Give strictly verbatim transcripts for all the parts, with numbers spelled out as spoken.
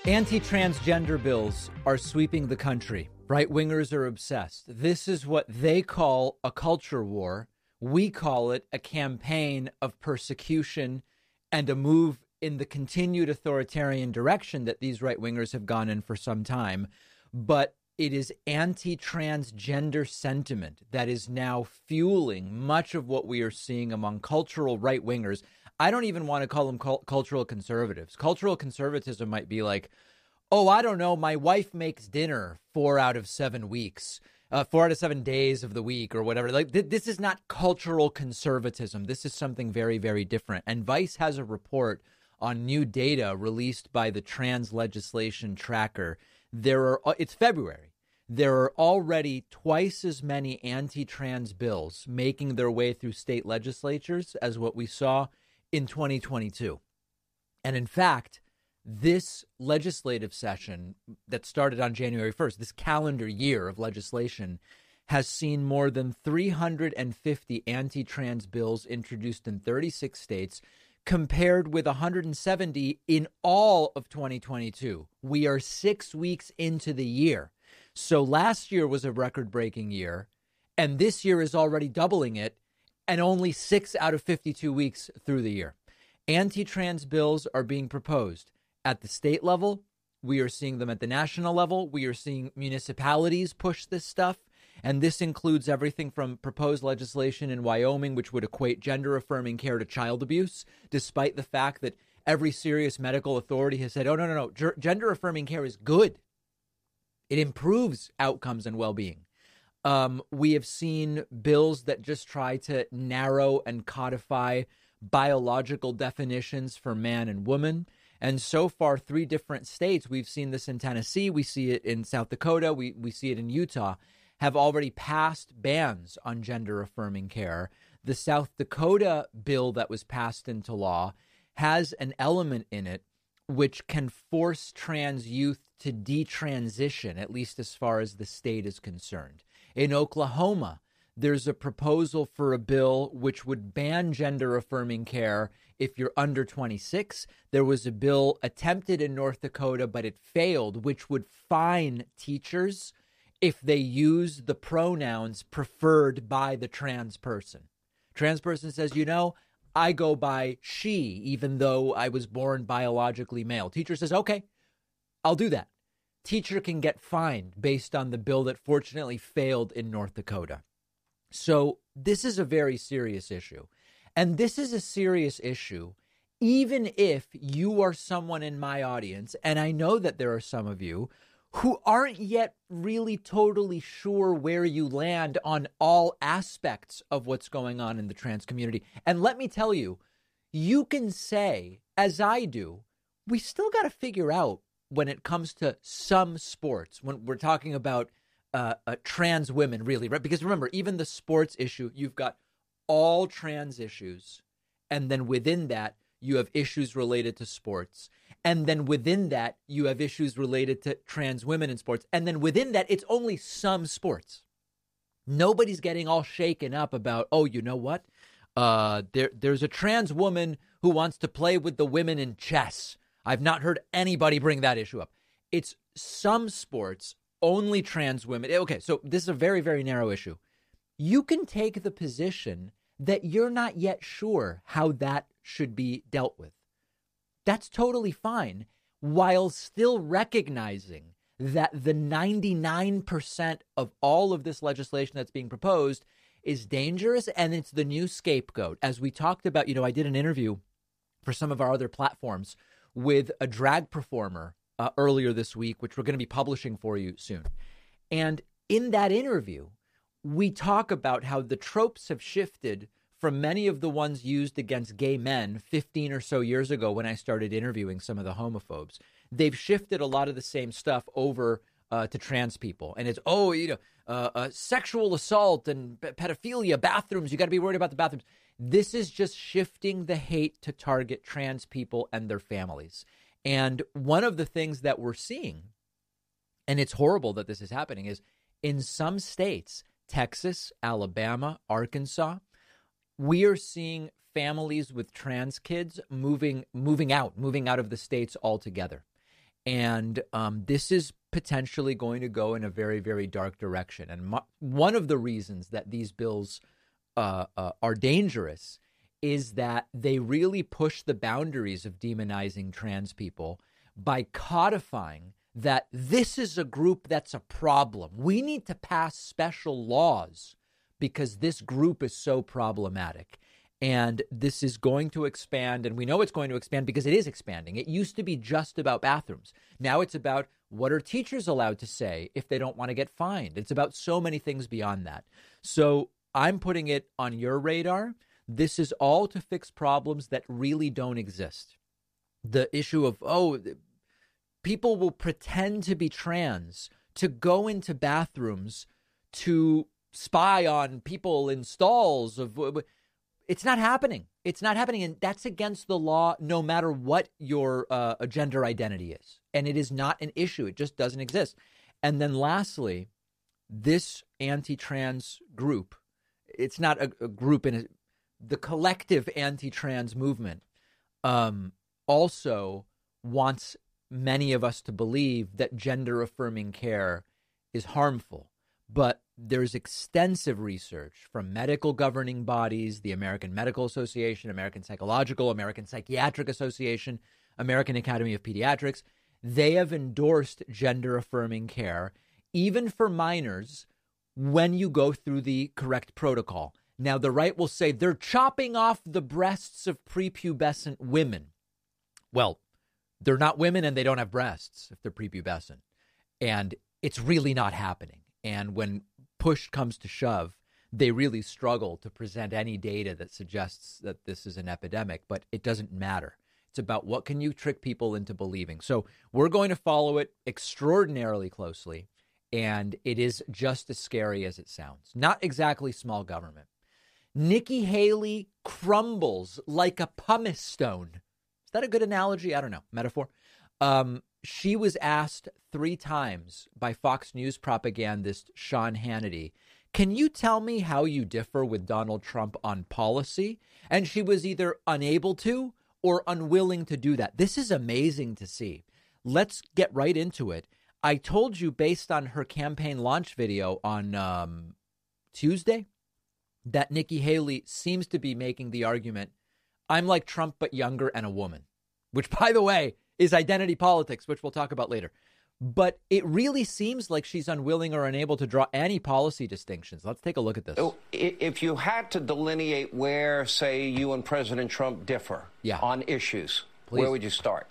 Anti-transgender bills are sweeping the country. Right-wingers are obsessed. This is what they call a culture war. We call it a campaign of persecution and a move in the continued authoritarian direction that these right-wingers have gone in for some time. But it is anti-transgender sentiment that is now fueling much of what we are seeing among cultural right-wingers. I don't even want to call them cult- cultural conservatives. Cultural conservatism might be like, oh, I don't know, my wife makes dinner four out of seven weeks, uh, four out of seven days of the week or whatever. Like th- this is not cultural conservatism. This is something very, very different. And Vice has a report on new data released by the Trans Legislation Tracker. There are, it's February. There are already twice as many anti-trans bills making their way through state legislatures as what we saw in twenty twenty-two. And in fact, this legislative session that started on January first, this calendar year of legislation, has seen more than three hundred fifty anti-trans bills introduced in thirty-six states, compared with one hundred seventy in all of twenty twenty-two. We are six weeks into the year. So last year was a record-breaking year, and this year is already doubling it, and only six out of fifty-two weeks through the year. Anti-trans bills are being proposed at the state level. We are seeing them at the national level. We are seeing municipalities push this stuff. And this includes everything from proposed legislation in Wyoming, which would equate gender-affirming care to child abuse, despite the fact that every serious medical authority has said, oh, no, no, no, G- gender-affirming care is good. It improves outcomes and well-being. Um, we have seen bills that just try to narrow and codify biological definitions for man and woman. And so far, three different states, we've seen this in Tennessee, we see it in South Dakota, we, we see it in Utah, have already passed bans on gender-affirming care. The South Dakota bill that was passed into law has an element in it which can force trans youth to detransition, at least as far as the state is concerned. In Oklahoma, there's a proposal for a bill which would ban gender-affirming care if you're under twenty-six. There was a bill attempted in North Dakota, but it failed, which would fine teachers if they use the pronouns preferred by the trans person. Trans person says, you know, I go by she, even though I was born biologically male. Teacher says, okay, I'll do that. Teacher can get fined based on the bill that fortunately failed in North Dakota. So this is a very serious issue. And this is a serious issue, even if you are someone in my audience, and I know that there are some of you who aren't yet really totally sure where you land on all aspects of what's going on in the trans community. And let me tell you, you can say, as I do, we still got to figure out when it comes to some sports, when we're talking about uh, uh, trans women, really, right? Because remember, even the sports issue, you've got all trans issues. And then within that, you have issues related to sports. And then within that, you have issues related to trans women in sports. And then within that, it's only some sports. Nobody's getting all shaken up about, oh, you know what? Uh, there, there's a trans woman who wants to play with the women in chess. I've not heard anybody bring that issue up. It's some sports, only trans women. Okay, so this is a very, very narrow issue. You can take the position that you're not yet sure how that should be dealt with. That's totally fine, while still recognizing that the ninety-nine percent of all of this legislation that's being proposed is dangerous, and it's the new scapegoat. As we talked about, you know, I did an interview for some of our other platforms with a drag performer uh, earlier this week, which we're going to be publishing for you soon. And in that interview, we talk about how the tropes have shifted from many of the ones used against gay men fifteen or so years ago when I started interviewing some of the homophobes. They've shifted a lot of the same stuff over uh, to trans people. And it's, oh, you know, uh, uh, sexual assault and p- pedophilia, bathrooms. You got to be worried about the bathrooms. This is just shifting the hate to target trans people and their families. And one of the things that we're seeing, and it's horrible that this is happening, is in some states, Texas, Alabama, Arkansas, we are seeing families with trans kids moving moving out, moving out of the states altogether. And um, this is potentially going to go in a very, very dark direction. And mo- one of the reasons that these bills uh, uh, are dangerous is that they really push the boundaries of demonizing trans people by codifying that this is a group that's a problem. We need to pass special laws because this group is so problematic. And this is going to expand, and we know it's going to expand because it is expanding. It used to be just about bathrooms. Now it's about what are teachers allowed to say if they don't want to get fined. It's about so many things beyond that. So I'm putting it on your radar. This is all to fix problems that really don't exist. The issue of, oh, people will pretend to be trans, to go into bathrooms, to spy on people in stalls of... It's not happening. It's not happening. And that's against the law, no matter what your uh, gender identity is. And it is not an issue. It just doesn't exist. And then lastly, this anti-trans group, it's not a, a group in a, the collective anti-trans movement um, also wants many of us to believe that gender affirming care is harmful. But there's extensive research from medical governing bodies, the American Medical Association, American Psychological, American Psychiatric Association, American Academy of Pediatrics. They have endorsed gender affirming care, even for minors, when you go through the correct protocol. Now, the right will say they're chopping off the breasts of prepubescent women. Well, they're not women and they don't have breasts if they're prepubescent. And it's really not happening. And when push comes to shove, they really struggle to present any data that suggests that this is an epidemic, but it doesn't matter. It's about what can you trick people into believing. So we're going to follow it extraordinarily closely, and it is just as scary as it sounds. Not exactly small government. Nikki Haley crumbles like a pumice stone. Is that a good analogy? I don't know. Metaphor? Um, she was asked three times by Fox News propagandist Sean Hannity, can you tell me how you differ with Donald Trump on policy? And she was either unable to or unwilling to do that. This is amazing to see. Let's get right into it. I told you based on her campaign launch video on um, Tuesday that Nikki Haley seems to be making the argument, I'm like Trump, but younger and a woman, which, by the way, is identity politics, which we'll talk about later. But it really seems like she's unwilling or unable to draw any policy distinctions. Let's take a look at this. If you had to delineate where, say, you and President Trump differ yeah. on issues, Please. Where would you start?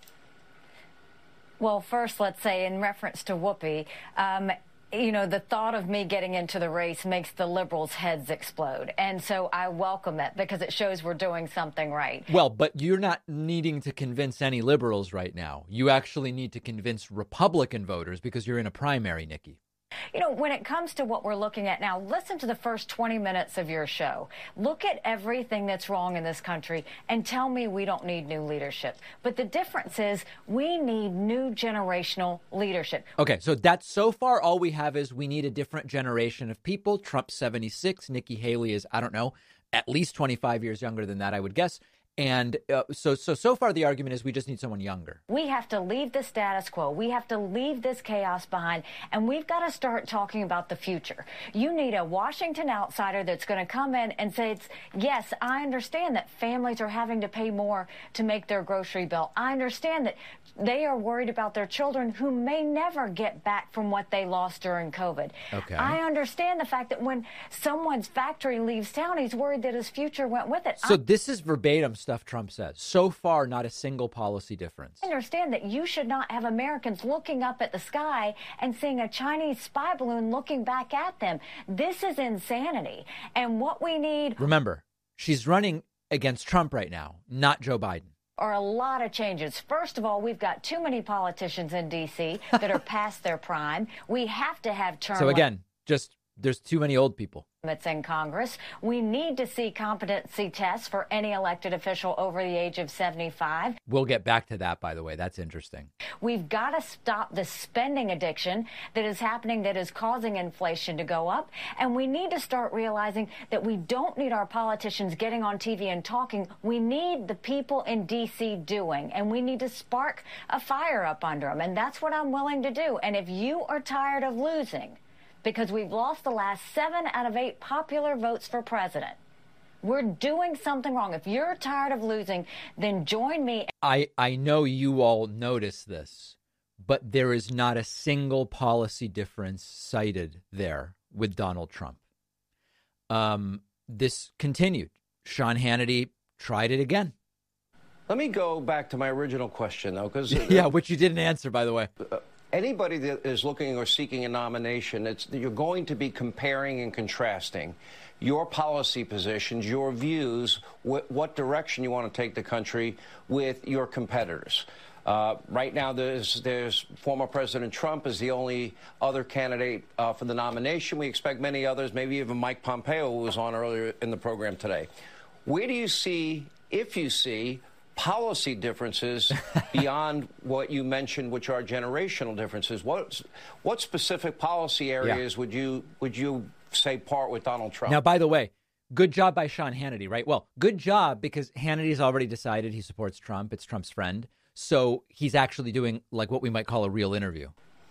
Well, first, let's say in reference to Whoopi, um, you know, the thought of me getting into the race makes the liberals' heads explode. And so I welcome it because it shows we're doing something right. Well, but you're not needing to convince any liberals right now. You actually need to convince Republican voters because you're in a primary, Nikki. You know, when it comes to what we're looking at now, listen to the first twenty minutes of your show. Look at everything that's wrong in this country and tell me we don't need new leadership. But the difference is we need new generational leadership. Okay, so that's so far all we have is we need a different generation of people. Trump's seventy-six. Nikki Haley is, I don't know, at least twenty-five years younger than that, I would guess. And uh, so, so, so far the argument is we just need someone younger. We have to leave the status quo. We have to leave this chaos behind, and we've got to start talking about the future. You need a Washington outsider that's going to come in and say, it's, yes, I understand that families are having to pay more to make their grocery bill. I understand that they are worried about their children who may never get back from what they lost during COVID. Okay. I understand the fact that when someone's factory leaves town, he's worried that his future went with it. So I this is verbatim stuff Trump says. So far, not a single policy difference. I understand that you should not have Americans looking up at the sky and seeing a Chinese spy balloon looking back at them. This is insanity. And what we need... Remember, she's running against Trump right now, not Joe Biden. Are a lot of changes. First of all, we've got too many politicians in D C that are past their prime. We have to have term. So again, just There's too many old people. It's in Congress. We need to see competency tests for any elected official over the age of seventy-five. We'll get back to that, by the way. That's interesting. We've got to stop the spending addiction that is happening, that is causing inflation to go up. And we need to start realizing that we don't need our politicians getting on T V and talking. We need the people in D C doing, and we need to spark a fire up under them. And that's what I'm willing to do. And if you are tired of losing, because we've lost the last seven out of eight popular votes for president, we're doing something wrong. If you're tired of losing, then join me. I, I know you all notice this, but there is not a single policy difference cited there with Donald Trump. Um, this continued. Sean Hannity tried it again. Let me go back to my original question, though, because yeah, which you didn't answer, by the way. Uh, Anybody that is looking or seeking a nomination, it's, you're going to be comparing and contrasting your policy positions, your views, wh- what direction you want to take the country with your competitors. Uh, right now, there's, there's former President Trump is the only other candidate uh, for the nomination. We expect many others, maybe even Mike Pompeo, who was on earlier in the program today. Where do you see, if you see, policy differences beyond what you mentioned, which are generational differences? What what specific policy areas yeah. would you would you say part with Donald Trump? Now, by the way, good job by Sean Hannity, right? Well, good job because Hannity's already decided he supports Trump. It's Trump's friend. So he's actually doing like what we might call a real interview.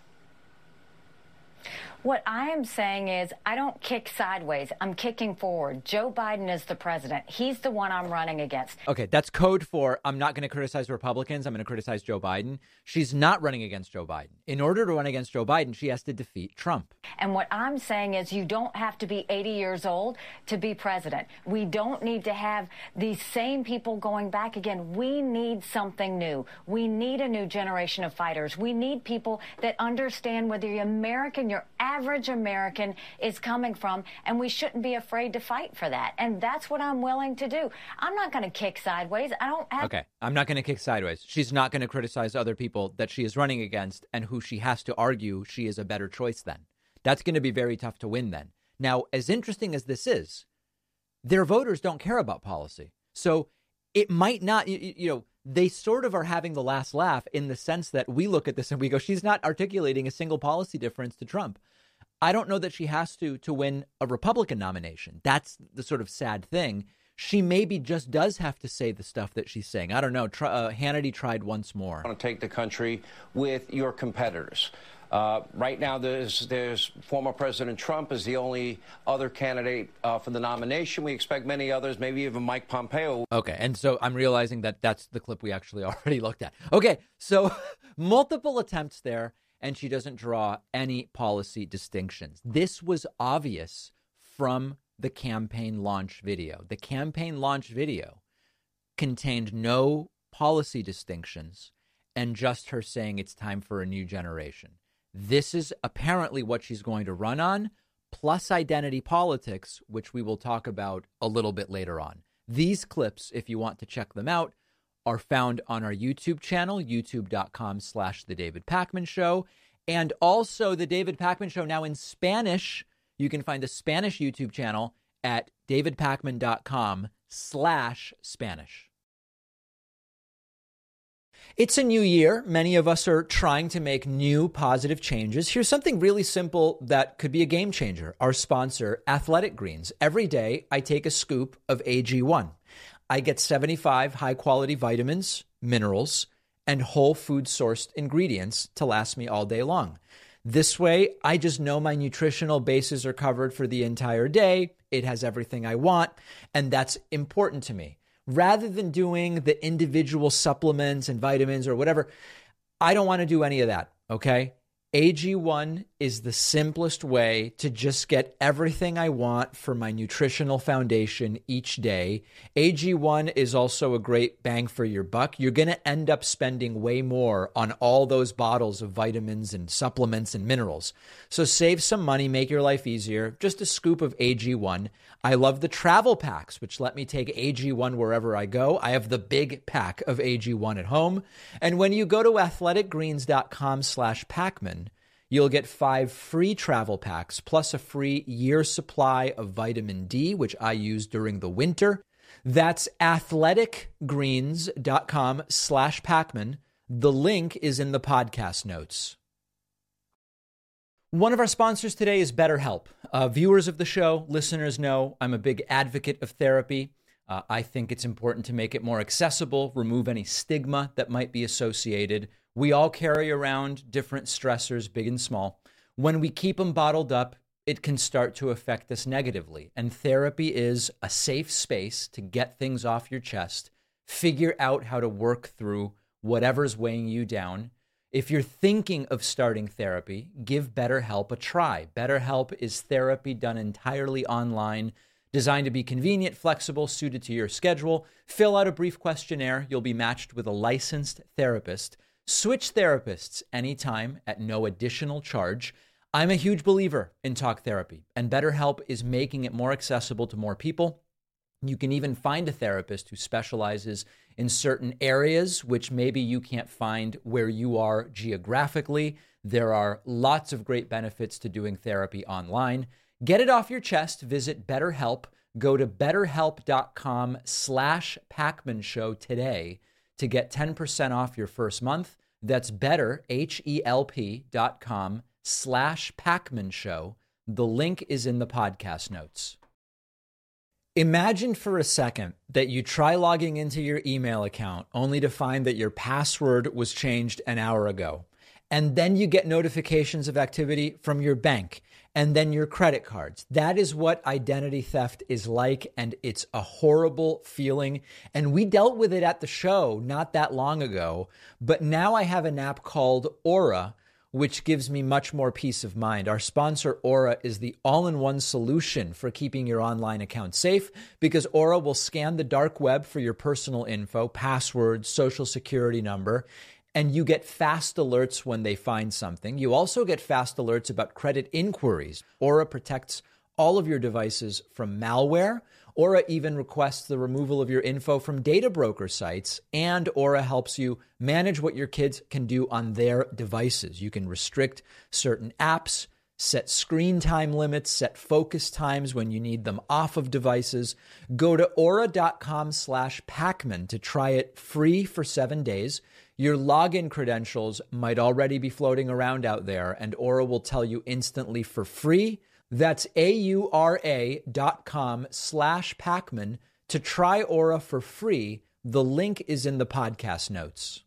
What I am saying is I don't kick sideways. I'm kicking forward. Joe Biden is the president. He's the one I'm running against. OK, that's code for I'm not going to criticize Republicans. I'm going to criticize Joe Biden. She's not running against Joe Biden. In order to run against Joe Biden, she has to defeat Trump. And what I'm saying is you don't have to be eighty years old to be president. We don't need to have these same people going back again. We need something new. We need a new generation of fighters. We need people that understand where the American, your average American is coming from, and we shouldn't be afraid to fight for that. And that's what I'm willing to do. I'm not going to kick sideways. I don't have. Okay, I'm not going to kick sideways. She's not going to criticize other people that she is running against and who she has to argue she is a better choice than. That's going to be very tough to win then. Now, as interesting as this is, their voters don't care about policy. So it might not, you, you know, they sort of are having the last laugh in the sense that we look at this and we go, she's not articulating a single policy difference to Trump. I don't know that she has to to win a Republican nomination. That's the sort of sad thing. She maybe just does have to say the stuff that she's saying. I don't know. Try, uh, Hannity tried once more. I want to take the country with your competitors. Uh, right now, there's there's former President Trump is the only other candidate uh, for the nomination. We expect many others, maybe even Mike Pompeo. Okay, and so I'm realizing that that's the clip we actually already looked at. Okay, so multiple attempts there, and she doesn't draw any policy distinctions. This was obvious from the campaign launch video. The campaign launch video contained no policy distinctions and just her saying it's time for a new generation. This is apparently what she's going to run on, plus identity politics, which we will talk about a little bit later on. These clips, if you want to check them out, are found on our YouTube channel, youtube.com slash The David Pakman Show. And also The David Pakman Show now in Spanish. You can find the Spanish YouTube channel at davidpakman.com slash Spanish. It's a new year. Many of us are trying to make new positive changes. Here's something really simple that could be a game changer. Our sponsor, Athletic Greens. Every day, I take a scoop of A G one. I get seventy-five high-quality vitamins, minerals, and whole food-sourced ingredients to last me all day long. This way, I just know my nutritional bases are covered for the entire day. It has everything I want, and that's important to me. Rather than doing the individual supplements and vitamins or whatever, I don't want to do any of that, okay? A G one is the simplest way to just get everything I want for my nutritional foundation each day. A G one is also a great bang for your buck. You're going to end up spending way more on all those bottles of vitamins and supplements and minerals. So save some money, make your life easier. Just a scoop of A G one. I love the travel packs, which let me take A G one wherever I go. I have the big pack of A G one at home. And when you go to athleticgreens.com slash Pakman, You'll get five free travel packs, plus a free year supply of vitamin D, which I use during the winter. That's athleticgreens.com slash Packman. The link is in the podcast notes. One of our sponsors today is BetterHelp. Uh, viewers of the show, listeners know I'm a big advocate of therapy. Uh, I think it's important to make it more accessible, remove any stigma that might be associated. We all carry around different stressors, big and small. When we keep them bottled up, it can start to affect us negatively. And therapy is a safe space to get things off your chest, figure out how to work through whatever's weighing you down. If you're thinking of starting therapy, give BetterHelp a try. BetterHelp is therapy done entirely online, designed to be convenient, flexible, suited to your schedule. Fill out a brief questionnaire. You'll be matched with a licensed therapist. Switch therapists anytime at no additional charge. I'm a huge believer in talk therapy, and BetterHelp is making it more accessible to more people. You can even find a therapist who specializes in certain areas, which maybe you can't find where you are geographically. There are lots of great benefits to doing therapy online. Get it off your chest. Visit BetterHelp. Go to betterhelp.com slash Packman Show today to get ten percent off your first month. That's better, H-E-L-P dot com slash Packman Show. The link is in the podcast notes. Imagine for a second that you try logging into your email account only to find that your password was changed an hour ago. And then you get notifications of activity from your bank and then your credit cards. That is what identity theft is like, and it's a horrible feeling. And we dealt with it at the show not that long ago, but now I have an app called Aura, which gives me much more peace of mind. Our sponsor, Aura, is the all-in-one solution for keeping your online account safe, because Aura will scan the dark web for your personal info, passwords, social security number, and you get fast alerts when they find something. You also get fast alerts about credit inquiries. Aura protects all of your devices from malware. Aura even requests the removal of your info from data broker sites, and Aura helps you manage what your kids can do on their devices. You can restrict certain apps, set screen time limits, set focus times when you need them off of devices. Go to aura.com slash Packman to try it free for seven days. Your login credentials might already be floating around out there, and Aura will tell you instantly for free. That's A-U-R-A dot com slash Packman to try Aura for free. The link is in the podcast notes.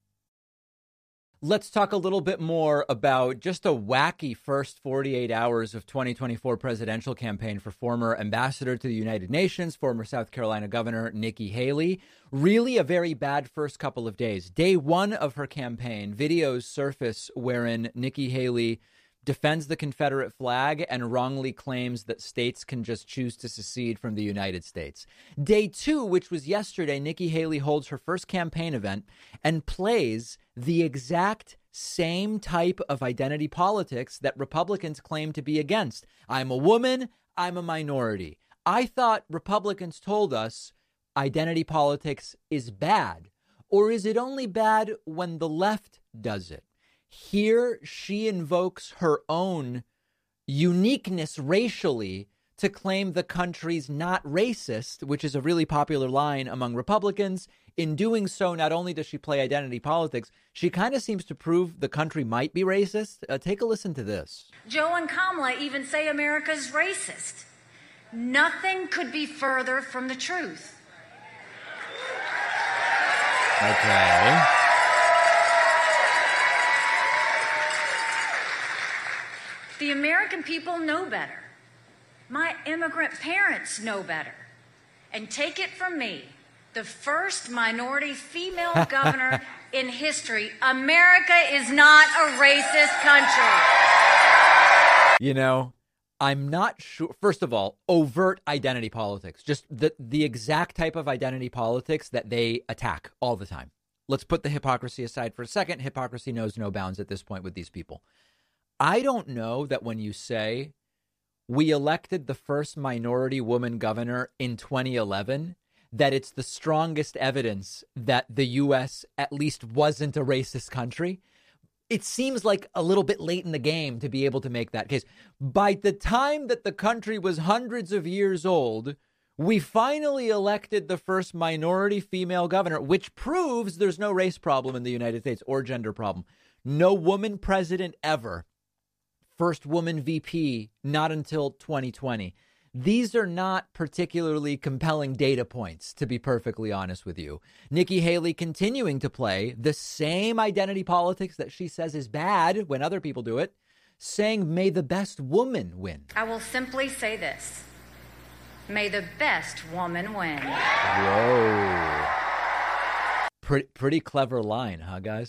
Let's talk a little bit more about just a wacky first forty-eight hours of twenty twenty-four presidential campaign for former ambassador to the United Nations, former South Carolina Governor Nikki Haley. Really a very bad first couple of days. Day one of her campaign, videos surface wherein Nikki Haley defends the Confederate flag and wrongly claims that states can just choose to secede from the United States. Day two, which was yesterday, Nikki Haley holds her first campaign event and plays the exact same type of identity politics that Republicans claim to be against. I'm a woman, I'm a minority. I thought Republicans told us identity politics is bad. Or is it only bad when the left does it? Here, she invokes her own uniqueness racially to claim the country's not racist, which is a really popular line among Republicans. In doing so, not only does she play identity politics, she kind of seems to prove the country might be racist. Uh, take a listen to this. Joe and Kamala even say America's racist. Nothing could be further from the truth. Okay. The American people know better. My immigrant parents know better. And take it from me, the first minority female governor in history, America is not a racist country. You know, I'm not sure. First of all, overt identity politics, just the, the exact type of identity politics that they attack all the time. Let's put the hypocrisy aside for a second. Hypocrisy knows no bounds at this point with these people. I don't know that when you say we elected the first minority woman governor in twenty eleven, that it's the strongest evidence that the U S at least wasn't a racist country. it seems like a little bit late in the game to be able to make that case. By the time that the country was hundreds of years old, we finally elected the first minority female governor, which proves there's no race problem in the United States or gender problem. No woman president ever. First woman V P, not until twenty twenty. These are not particularly compelling data points, to be perfectly honest with you. Nikki Haley continuing to play the same identity politics that she says is bad when other people do it, saying, may the best woman win. I will simply say this. May the best woman win. Whoa. Pretty, pretty clever line, huh, guys?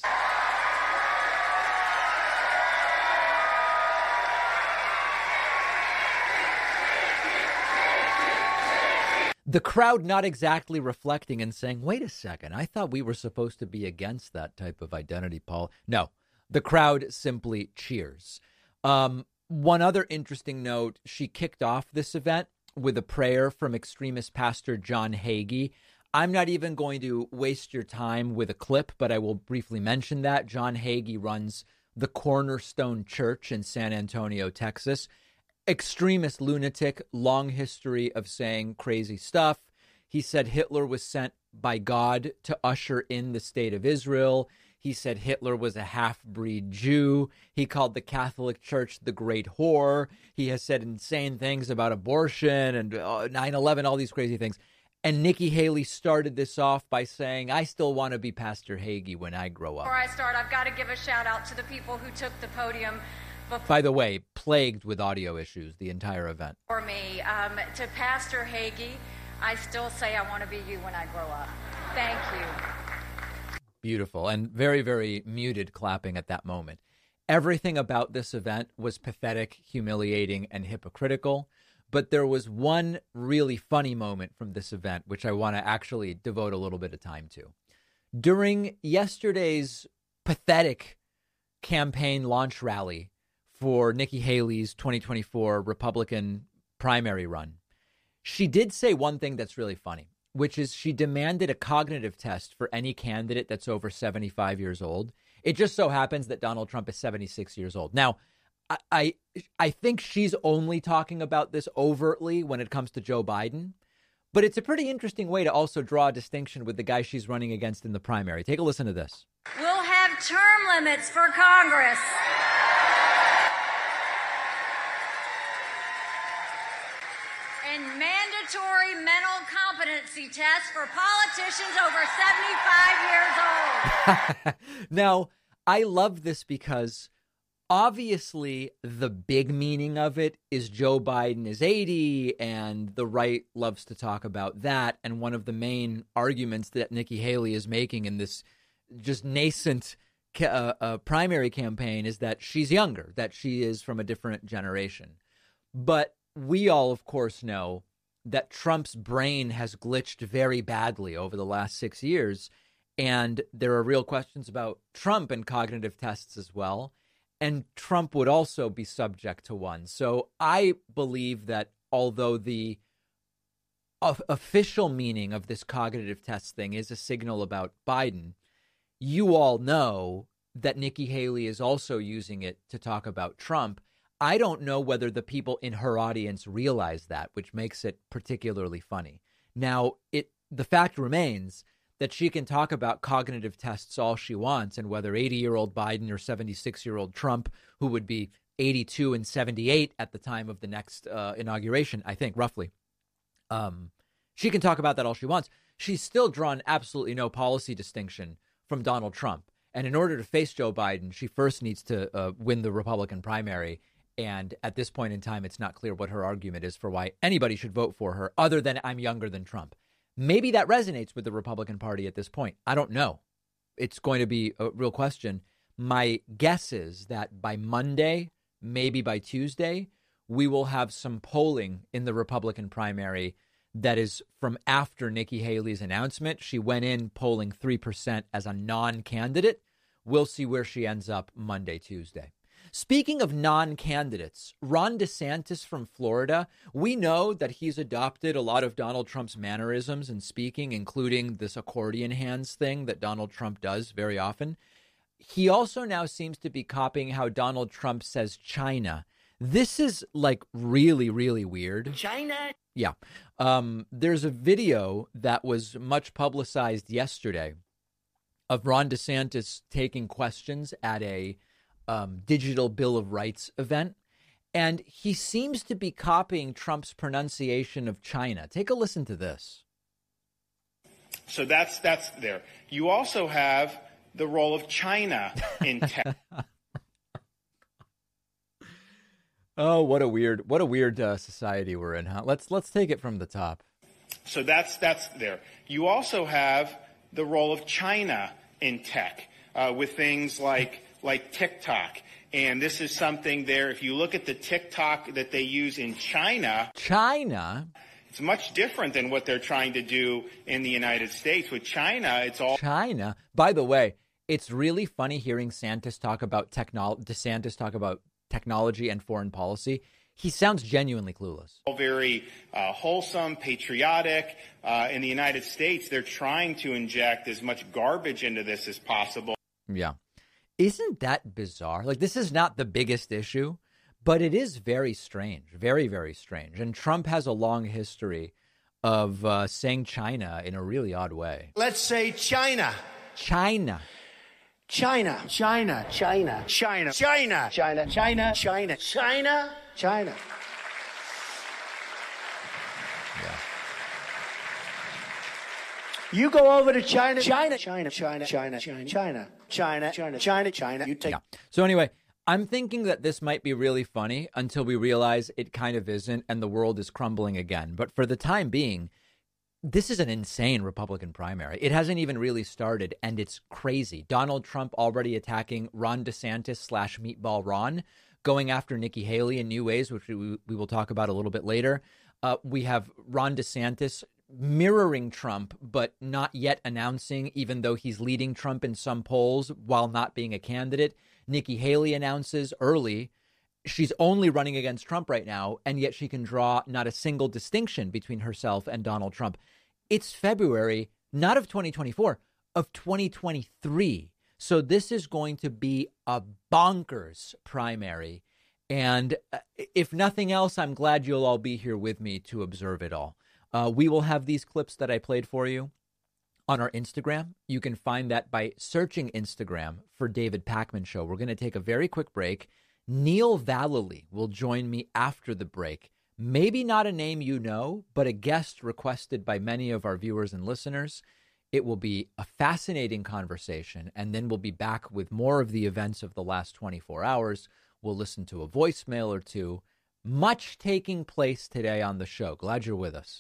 The crowd not exactly reflecting and saying, wait a second, I thought we were supposed to be against that type of identity, Paul. No, the crowd simply cheers. Um, one other interesting note, she kicked off this event with a prayer from extremist pastor John Hagee. I'm not even going to waste your time with a clip, but I will briefly mention that. John Hagee runs the Cornerstone Church in San Antonio, Texas. Extremist lunatic, long history of saying crazy stuff. He said Hitler was sent by God to usher in the state of Israel. He said Hitler was a half-breed Jew. He called the Catholic Church the Great Whore. He has said insane things about abortion and nine eleven, all these crazy things. And Nikki Haley started this off by saying, I still want to be Pastor Hagee when I grow up. Before I start, I've got to give a shout out to the people who took the podium. By the way, plagued with audio issues the entire event. For me, um, to Pastor Hagee, I still say I want to be you when I grow up. Thank you. Beautiful. And very, very muted clapping at that moment. Everything about this event was pathetic, humiliating, and hypocritical. But there was one really funny moment from this event, which I want to actually devote a little bit of time to. During yesterday's pathetic campaign launch rally for Nikki Haley's twenty twenty-four Republican primary run, she did say one thing that's really funny, which is she demanded a cognitive test for any candidate that's over seventy-five years old. It just so happens that Donald Trump is seventy-six years old. Now, I, I, I think she's only talking about this overtly when it comes to Joe Biden, but it's a pretty interesting way to also draw a distinction with the guy she's running against in the primary. Take a listen to this. We'll have term limits for Congress. And mandatory mental competency tests for politicians over seventy-five years old. Now, I love this because obviously the big meaning of it is Joe Biden is eighty, and the right loves to talk about that. And one of the main arguments that Nikki Haley is making in this just nascent uh, uh, primary campaign is that she's younger, that she is from a different generation. But we all, of course, know that Trump's brain has glitched very badly over the last six years. And there are real questions about Trump and cognitive tests as well. And Trump would also be subject to one. So I believe that although the o- official meaning of this cognitive test thing is a signal about Biden, you all know that Nikki Haley is also using it to talk about Trump. I don't know whether the people in her audience realize that, which makes it particularly funny. Now, it the fact remains that she can talk about cognitive tests all she wants, and whether eighty-year-old Biden or seventy-six-year-old Trump, who would be eighty-two and seventy-eight at the time of the next uh, inauguration, I think, roughly. Um, she can talk about that all she wants. She's still drawn absolutely no policy distinction from Donald Trump. And in order to face Joe Biden, she first needs to uh, win the Republican primary. And at this point in time, it's not clear what her argument is for why anybody should vote for her other than I'm younger than Trump. Maybe that resonates with the Republican Party at this point. I don't know. It's going to be a real question. My guess is that by Monday, maybe by Tuesday, we will have some polling in the Republican primary that is from after Nikki Haley's announcement. She went in polling three percent as a non-candidate. We'll see where she ends up Monday, Tuesday. Speaking of non-candidates, Ron DeSantis from Florida, we know that he's adopted a lot of Donald Trump's mannerisms in speaking, including this accordion hands thing that Donald Trump does very often. he also now seems to be copying how Donald Trump says China. This is like really, really weird. China. Yeah. Um, there's a video that was much publicized yesterday of Ron DeSantis taking questions at a um, Digital Bill of Rights event. And he seems to be copying Trump's pronunciation of China. Take a listen to this. So that's that's there. You also have the role of China in tech. Oh, what a weird, what a weird uh, society we're in, huh? Let's let's take it from the top. So that's that's there. You also have the role of China in tech uh, with things like like TikTok, and this is something there. If you look at the TikTok that they use in China, China, it's much different than what they're trying to do in the United States. With China, it's all China. By the way, it's really funny hearing Santis talk about technol- DeSantis talk about technology and foreign policy. He sounds genuinely clueless. All very uh, wholesome, patriotic. Uh, in the United States, they're trying to inject as much garbage into this as possible. Yeah. Isn't that bizarre? Like, this is not the biggest issue, but it is very strange, very, very strange. And Trump has a long history of uh, saying China in a really odd way. Let's say China. China. China. China. China. China. China. China. China. China. China. China. China. Yeah. You go over to China. China. China. China. China. China. China. China. China. China. China. You take. Yeah. So anyway, I'm thinking that this might be really funny until we realize it kind of isn't and the world is crumbling again. But for the time being, this is an insane Republican primary. It hasn't even really started, and it's crazy. Donald Trump already attacking Ron DeSantis slash Meatball Ron, going after Nikki Haley in new ways, which we, we will talk about a little bit later. Uh, we have Ron DeSantis mirroring Trump, but not yet announcing, even though he's leading Trump in some polls while not being a candidate. Nikki Haley announces early she's only running against Trump right now, and yet she can draw not a single distinction between herself and Donald Trump. It's February, not of twenty twenty-four, of twenty twenty-three. So this is going to be a bonkers primary. And if nothing else, I'm glad you'll all be here with me to observe it all. Uh, we will have these clips that I played for you on our Instagram. You can find that by searching Instagram for David Pakman Show. We're going to take a very quick break. Neil Vallely will join me after the break. Maybe not a name you know, but a guest requested by many of our viewers and listeners. It will be a fascinating conversation, and then we'll be back with more of the events of the last twenty-four hours. We'll listen to a voicemail or two. Much taking place today on the show. Glad you're with us.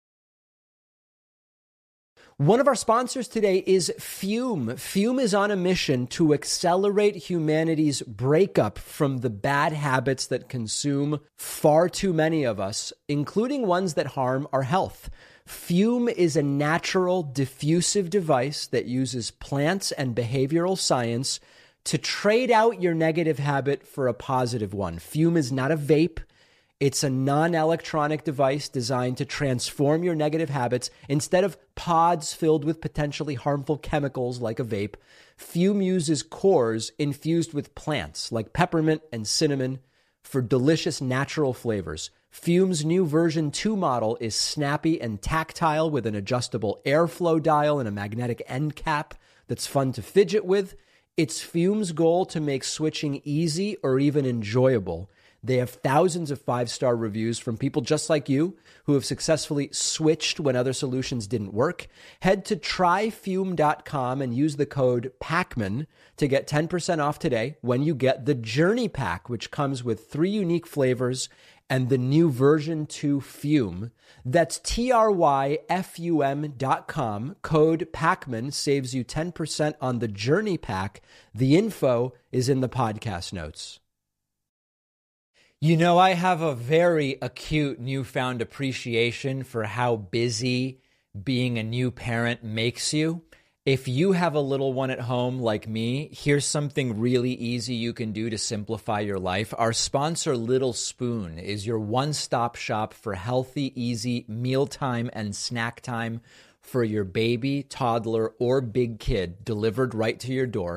One of our sponsors today is Fume. Fume is on a mission to accelerate humanity's breakup from the bad habits that consume far too many of us, including ones that harm our health. Fume is a natural diffusive device that uses plants and behavioral science to trade out your negative habit for a positive one. Fume is not a vape. It's a non-electronic device designed to transform your negative habits. Instead of pods filled with potentially harmful chemicals like a vape, Fume uses cores infused with plants like peppermint and cinnamon for delicious natural flavors. Fume's new version two model is snappy and tactile with an adjustable airflow dial and a magnetic end cap that's fun to fidget with. It's Fume's goal to make switching easy or even enjoyable. They have thousands of five-star reviews from people just like you who have successfully switched when other solutions didn't work. Head to try fume dot com and use the code PAKMAN to get ten percent off today when you get the Journey Pack, which comes with three unique flavors and the new version two Fume. That's T R Y F U M dot com. Code PAKMAN saves you ten percent on the Journey Pack. The info is in the podcast notes. You know, I have a very acute newfound appreciation for how busy being a new parent makes you. If you have a little one at home like me, here's something really easy you can do to simplify your life. Our sponsor, Little Spoon, is your one-stop shop for healthy, easy mealtime and snack time for your baby, toddler, or big kid delivered right to your door.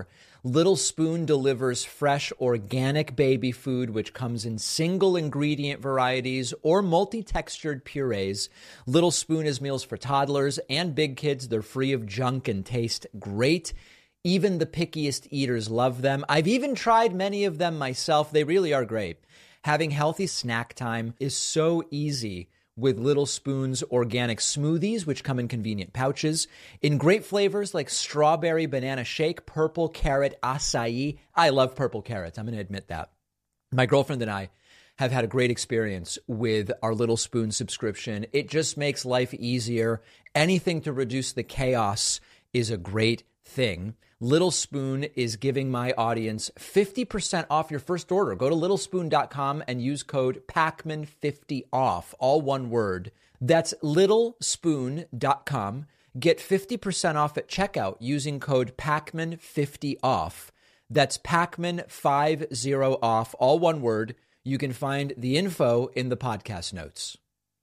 Little Spoon delivers fresh, organic baby food, which comes in single ingredient varieties or multi-textured purees. Little Spoon is meals for toddlers and big kids. They're free of junk and taste great. Even the pickiest eaters love them. I've even tried many of them myself. They really are great. Having healthy snack time is so easy with Little Spoon's organic smoothies, which come in convenient pouches, in great flavors like strawberry banana shake, purple carrot acai. I love purple carrots. I'm going to admit that. My girlfriend and I have had a great experience with our Little Spoon subscription. It just makes life easier. Anything to reduce the chaos is a great thing. Little Spoon is giving my audience fifty percent off your first order. Go to little spoon dot com and use code Pacman fifty off, all one word. That's little spoon dot com. Get fifty percent off at checkout using code Pacman fifty off. That's Pacman fifty off, all one word. You can find the info in the podcast notes.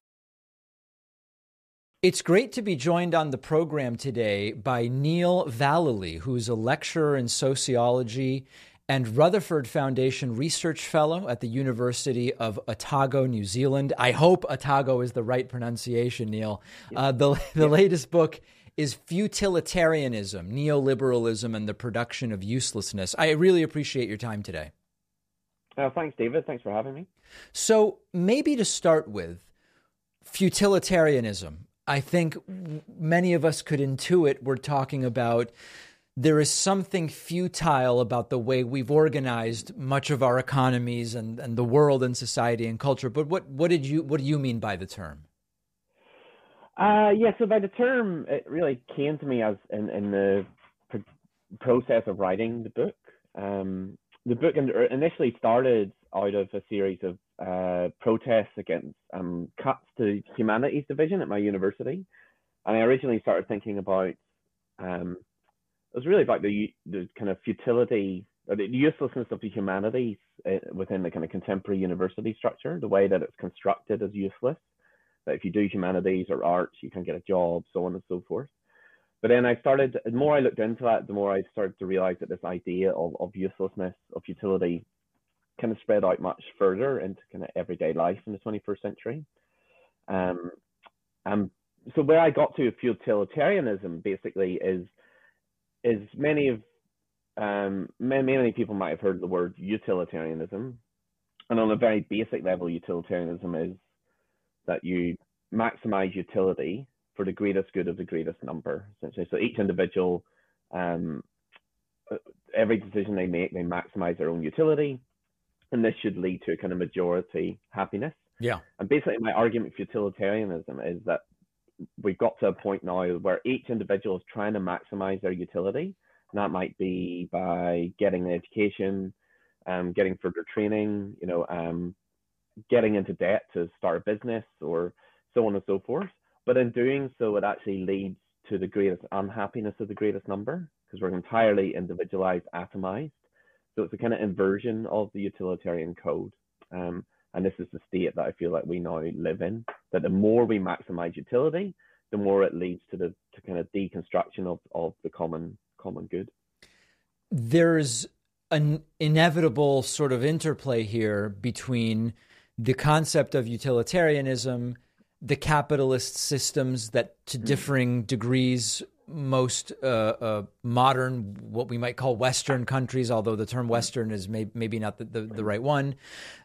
It's great to be joined on the program today by Neil Vallely, who's a lecturer in sociology and Rutherford Foundation Research Fellow at the University of Otago, New Zealand. I hope Otago is the right pronunciation, Neil. Uh, the the latest book is Futilitarianism, Neoliberalism, and the Production of Uselessness. I really appreciate your time today. Uh, thanks, David. Thanks for having me. So maybe to start with, futilitarianism. I think many of us could intuit we're talking about there is something futile about the way we've organized much of our economies and, and the world and society and culture. But what, what did you what do you mean by the term? Uh, yeah, so by the term, it really came to me as in, in the pr- process of writing the book. Um, the book initially started out of a series of uh, protests against um, cuts to humanities division at my university. And I originally started thinking about, um, it was really about the, the kind of futility, or the uselessness of the humanities uh, within the kind of contemporary university structure, the way that it's constructed as useless, that if you do humanities or arts, you can get a job, so on and so forth. But then I started, the more I looked into that, the more I started to realize that this idea of, of uselessness, of futility, kind of spread out much further into kind of everyday life in the twenty-first century. Um, um, so where I got to futilitarianism basically is, is many of, um, many, many people might have heard the word utilitarianism. And on a very basic level, utilitarianism is that you maximize utility for the greatest good of the greatest number, essentially. So each individual, um, every decision they make, they maximize their own utility. And this should lead to a kind of majority happiness. Yeah. And basically my argument for utilitarianism is that we've got to a point now where each individual is trying to maximize their utility. And that might be by getting an education, um, getting further training, you know, um, getting into debt to start a business or so on and so forth. But in doing so, it actually leads to the greatest unhappiness of the greatest number because we're entirely individualized, atomized. So it's a kind of inversion of the utilitarian code. Um, and this is the state that I feel like we now live in, that the more we maximize utility, the more it leads to the to kind of deconstruction of, of the common common good. There's an inevitable sort of interplay here between the concept of utilitarianism, the capitalist systems that to differing degrees most uh, uh, modern, what we might call Western countries, although the term Western is may- maybe not the, the, the right one,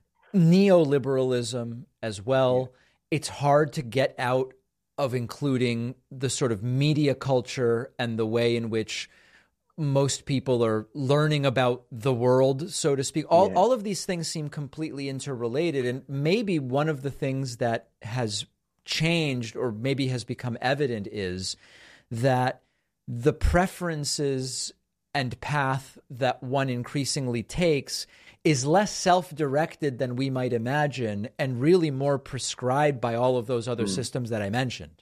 neoliberalism as well. It's hard to get out of including the sort of media culture and the way in which most people are learning about the world, so to speak. All, yeah. all of these things seem completely interrelated. And maybe one of the things that has changed or maybe has become evident is that the preferences and path that one increasingly takes is less self-directed than we might imagine and really more prescribed by all of those other mm. systems that I mentioned.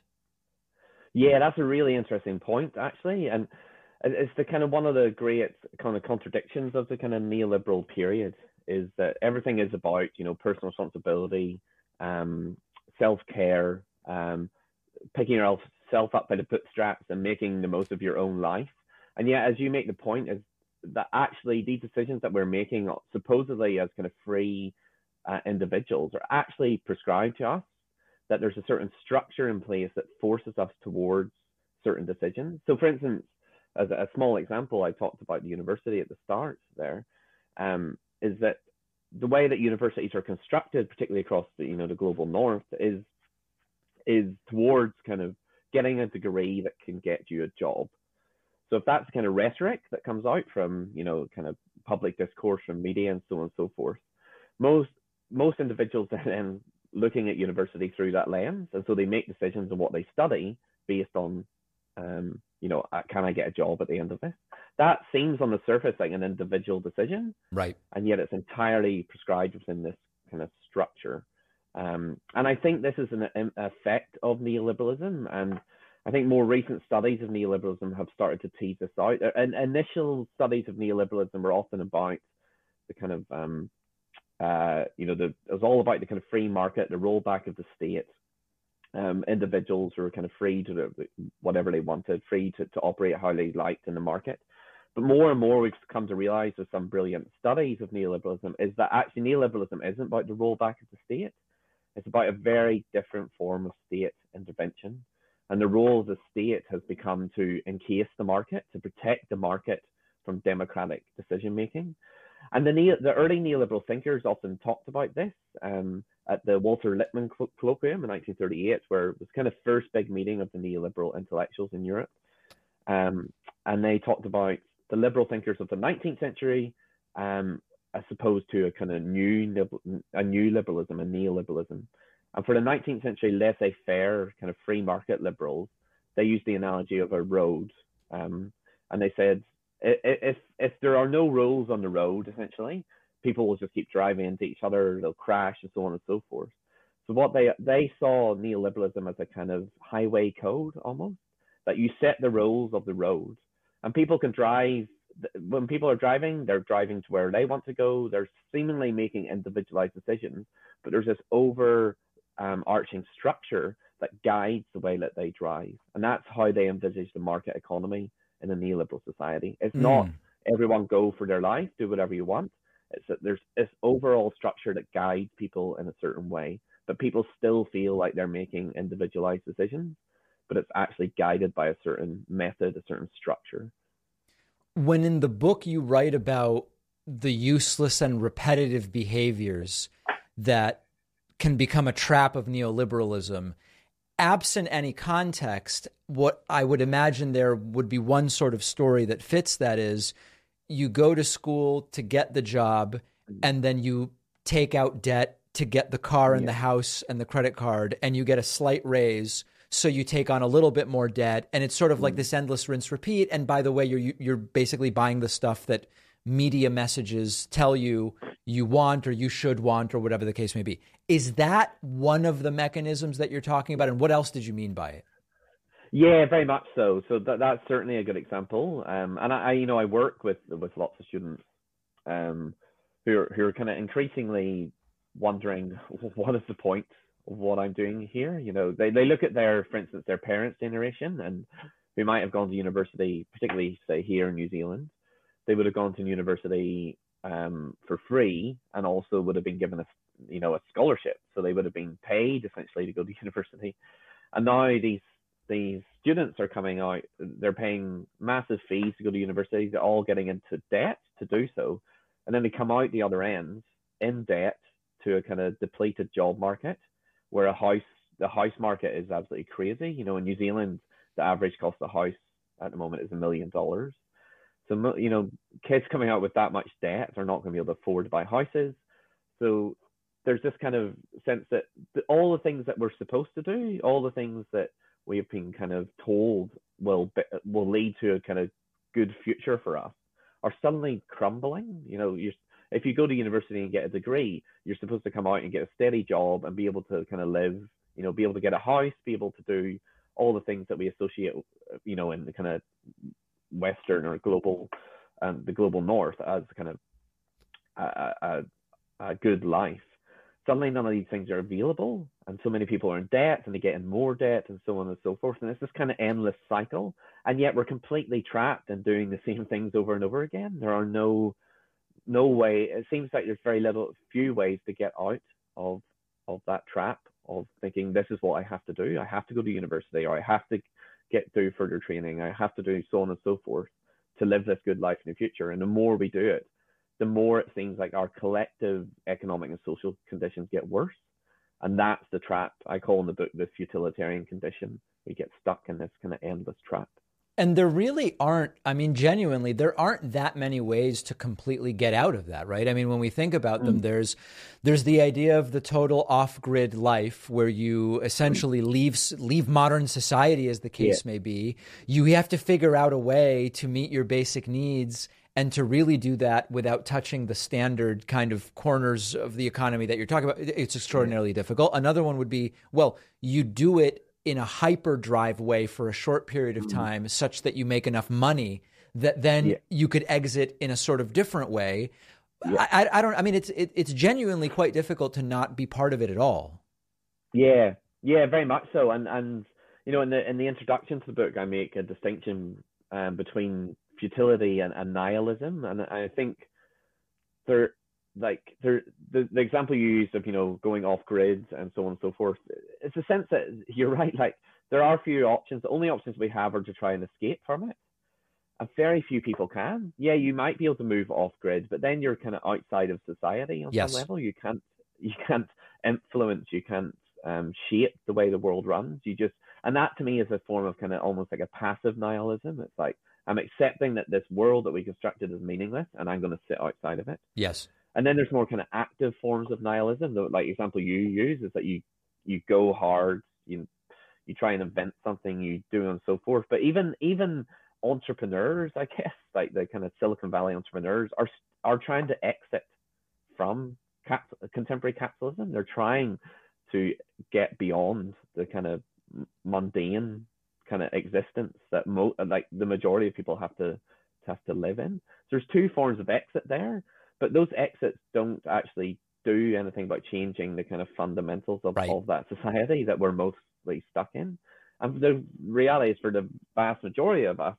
Yeah, that's a really interesting point, actually. And it's the kind of one of the great kind of contradictions of the kind of neoliberal period is that everything is about, you know, personal responsibility, um, self-care, um, picking yourself up by the bootstraps and making the most of your own life. And yet, as you make the point, is that actually these decisions that we're making supposedly as kind of free uh, individuals are actually prescribed to us, that there's a certain structure in place that forces us towards certain decisions. So for instance, as a small example, I talked about the university at the start there, um, is that the way that universities are constructed, particularly across the, you know, the global north, is is towards kind of getting a degree that can get you a job. So if that's kind of rhetoric that comes out from, you know, kind of public discourse from media and so on and so forth, most most individuals are then looking at university through that lens, and so they make decisions on what they study based on, um, you know, can I get a job at the end of this? That seems on the surface like an individual decision, right? And yet it's entirely prescribed within this kind of structure. Um, and I think this is an, an effect of neoliberalism, and I think more recent studies of neoliberalism have started to tease this out. And initial studies of neoliberalism were often about the kind of, um, uh, you know, the, it was all about the kind of free market, the rollback of the state. Um, individuals who were kind of free to do whatever they wanted, free to, to operate how they liked in the market. But more and more we've come to realize with some brilliant studies of neoliberalism is that actually neoliberalism isn't about the rollback of the state. It's about a very different form of state intervention. And the role of the state has become to encase the market, to protect the market from democratic decision-making. And the, neo, the early neoliberal thinkers often talked about this um, at the Walter Lippmann colloquium in nineteen thirty-eight, where it was kind of first big meeting of the neoliberal intellectuals in Europe. Um, and they talked about the liberal thinkers of the nineteenth century um, as opposed to a kind of new, a new liberalism, a neoliberalism. And for the nineteenth century laissez-faire kind of free market liberals, they used the analogy of a road. Um, and they said, if, if there are no rules on the road, essentially, people will just keep driving into each other, they'll crash and so on and so forth. So what they, they saw neoliberalism as a kind of highway code almost, that you set the rules of the road and people can drive. When people are driving, they're driving to where they want to go. They're seemingly making individualized decisions, but there's this over um, arching structure that guides the way that they drive. And that's how they envisage the market economy in a neoliberal society. It's mm. not everyone go for their life, do whatever you want. It's that there's this overall structure that guides people in a certain way, but people still feel like they're making individualized decisions, but it's actually guided by a certain method, a certain structure. When in the book you write about the useless and repetitive behaviors that can become a trap of neoliberalism, absent any context, what I would imagine there would be one sort of story that fits that is you go to school to get the job and then you take out debt to get the car and yeah. the house and the credit card and you get a slight raise. So you take on a little bit more debt and it's sort of mm. like this endless rinse repeat. And by the way, you're, you're basically buying the stuff that media messages tell you you want or you should want or whatever the case may be. Is that one of the mechanisms that you're talking about? And what else did you mean by it? Yeah, very much so. So that, that's certainly a good example. Um, and I, I, you know, I work with with lots of students um, who are, who are kind of increasingly wondering, what is the point of what I'm doing here? You know, they, they look at their, for instance, their parents' generation and who might have gone to university, particularly say here in New Zealand. They would have gone to university um, for free and also would have been given a, you know, a scholarship. So they would have been paid essentially to go to university. And now these these students are coming out, they're paying massive fees to go to university. They're all getting into debt to do so. And then they come out the other end in debt to a kind of depleted job market where a house, the house market is absolutely crazy. You know, in New Zealand, the average cost of a house at the moment is a million dollars. So, you know, kids coming out with that much debt are not going to be able to afford to buy houses. So there's this kind of sense that the, all the things that we're supposed to do, all the things that we've been kind of told will be, will lead to a kind of good future for us are suddenly crumbling. You know, you're, if you go to university and get a degree, you're supposed to come out and get a steady job and be able to kind of live, you know, be able to get a house, be able to do all the things that we associate, you know, in the kind of Western or global, um, the global North as kind of a, a, a good life. suddenly none of these things are available, and so many people are in debt, and they get in more debt, and so on and so forth. And it's this kind of endless cycle, and yet we're completely trapped in doing the same things over and over again. There are no no way. It seems like there's very little, few ways to get out of of that trap of thinking this is what I have to do. I have to go to university, or I have to get do further training. I have to do so on and so forth to live this good life in the future. And the more we do it, the more it seems like our collective economic and social conditions get worse. And that's the trap I call in the book the futilitarian condition. We get stuck in this kind of endless trap. And there really aren't, I mean, genuinely, there aren't that many ways to completely get out of that, right? I mean, when we think about them, there's there's the idea of the total off-grid life where you essentially leave leave modern society, as the case yeah. may be. You have to figure out a way to meet your basic needs and to really do that without touching the standard kind of corners of the economy that you're talking about. It's extraordinarily yeah. difficult. Another one would be, well, you do it in a hyperdrive way for a short period of time, mm-hmm. such that you make enough money that then yeah. you could exit in a sort of different way. Yeah. I, I don't. I mean, it's it, it's genuinely quite difficult to not be part of it at all. Yeah, yeah, very much so. And and you know, in the in the introduction to the book, I make a distinction um, between futility and, and nihilism, and I think there. Like there, the, the example you used of, you know, going off grid and so on and so forth, it's a sense that you're right. Like there are few options. The only options we have are to try and escape from it. And very few people can. Yeah, you might be able to move off grid, but then you're kind of outside of society on yes. some level. You can't, you can't influence, you can't um, shape the way the world runs. You just, and that to me is a form of kind of almost like a passive nihilism. It's like, I'm accepting that this world that we constructed is meaningless and I'm going to sit outside of it. Yes. And then there's more kind of active forms of nihilism. The like example you use is that you you go hard, you you try and invent something, you do and so forth. But even even entrepreneurs, I guess, like the kind of Silicon Valley entrepreneurs, are are trying to exit from cap- contemporary capitalism. They're trying to get beyond the kind of mundane kind of existence that mo- like the majority of people have to have to live in. So there's two forms of exit there. But those exits don't actually do anything about changing the kind of fundamentals of, right. of that society that we're mostly stuck in. And the reality is for the vast majority of us,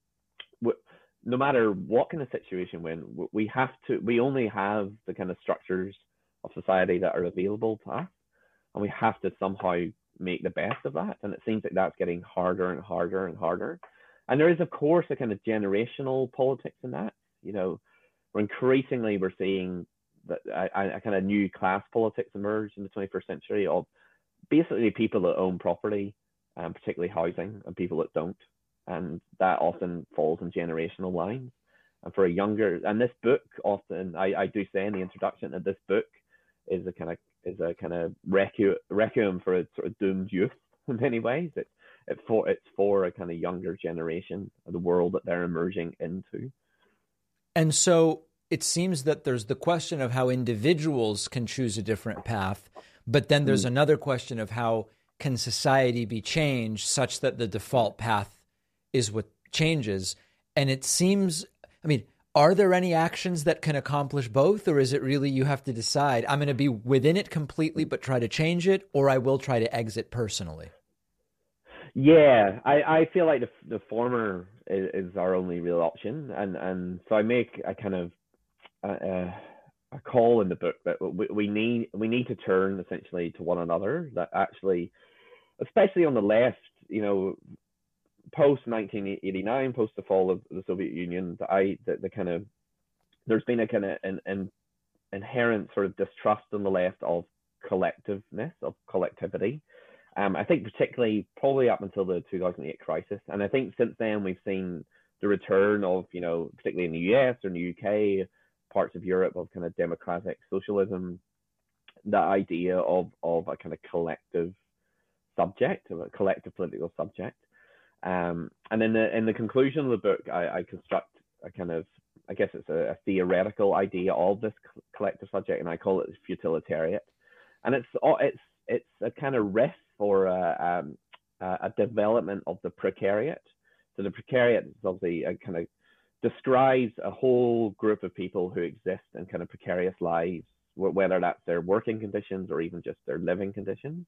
no matter what kind of situation we're in, we have to, we only have the kind of structures of society that are available to us. And we have to somehow make the best of that. And it seems like that's getting harder and harder and harder. And there is, of course, a kind of generational politics in that, you know. Increasingly, we're seeing that a, a kind of new class politics emerge in the twenty-first century of basically people that own property, um, particularly housing, and people that don't. And that often falls in generational lines. And for a younger, and this book often, I, I do say in the introduction that this book is a kind of is a kind of requiem, requiem for a sort of doomed youth in many ways. It's it for it's for a kind of younger generation of the world that they're emerging into. And so it seems that there's the question of how individuals can choose a different path, but then there's mm. another question of how can society be changed such that the default path is what changes. And it seems, I mean, are there any actions that can accomplish both, or is it really you have to decide, I'm going to be within it completely but try to change it, or I will try to exit personally? Yeah, I, I feel like the the former is, is our only real option, and, and so I make a kind of a, a call in the book that we, we need we need to turn essentially to one another. That actually, especially on the left, you know, post nineteen eighty-nine, post the fall of the Soviet Union, the I the, the kind of there's been a kind of an, an inherent sort of distrust on the left of collectiveness, of collectivity. Um, I think particularly probably up until the two thousand eight crisis. And I think since then we've seen the return of, you know, particularly in the U S or in the U K, parts of Europe, of kind of democratic socialism, the idea of, of a kind of collective subject, of a collective political subject. Um, and in the in the conclusion of the book, I, I construct a kind of, I guess it's a, a theoretical idea of this collective subject, and I call it futilitarian. And it's it's it's a kind of riff for a, um, a development of the precariat. So the precariat is obviously a kind of describes a whole group of people who exist in kind of precarious lives, whether that's their working conditions or even just their living conditions.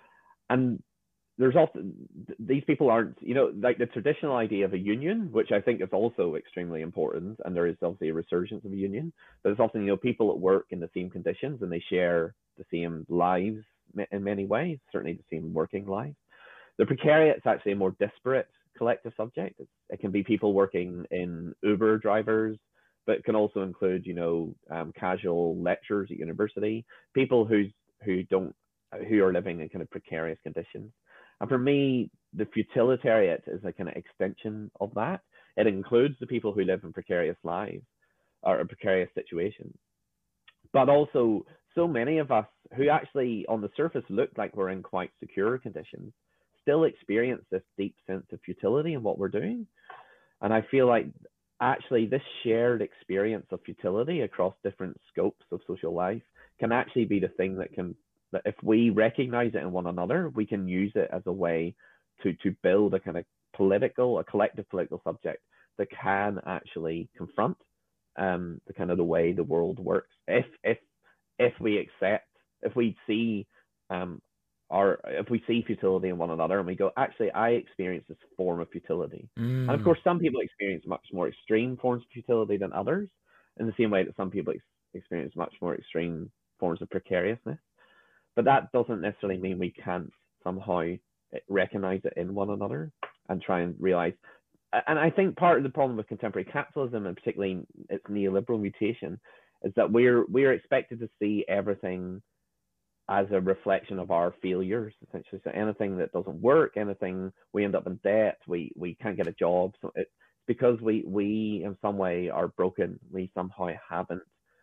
And there's often, these people aren't, you know, like the traditional idea of a union, which I think is also extremely important. And there is obviously a resurgence of a union, but it's often, you know, people that work in the same conditions and they share the same lives in many ways, certainly the same working lives. The precariat is actually a more disparate collective subject. It's, it can be people working in Uber drivers, but it can also include, you know, um, casual lecturers at university, people who's, who don't, who are living in kind of precarious conditions. And for me, the futilitariat is a kind of extension of that. It includes the people who live in precarious lives or precarious situations, but also so many of us who actually on the surface look like we're in quite secure conditions still experience this deep sense of futility in what we're doing. And I feel like actually this shared experience of futility across different scopes of social life can actually be the thing that can, that if we recognize it in one another, we can use it as a way to, to build a kind of political, a collective political subject that can actually confront um, the kind of the way the world works. If, if, if we accept, if we see um, our, if we see futility in one another and we go, actually, I experience this form of futility. Mm. And of course, some people experience much more extreme forms of futility than others, in the same way that some people ex- experience much more extreme forms of precariousness. But that doesn't necessarily mean we can't somehow recognize it in one another and try and realize. And I think part of the problem with contemporary capitalism, and particularly its neoliberal mutation, is that we're we're expected to see everything as a reflection of our failures, essentially. So anything that doesn't work, anything we end up in debt, we we can't get a job. So it's because we we in some way are broken. We somehow haven't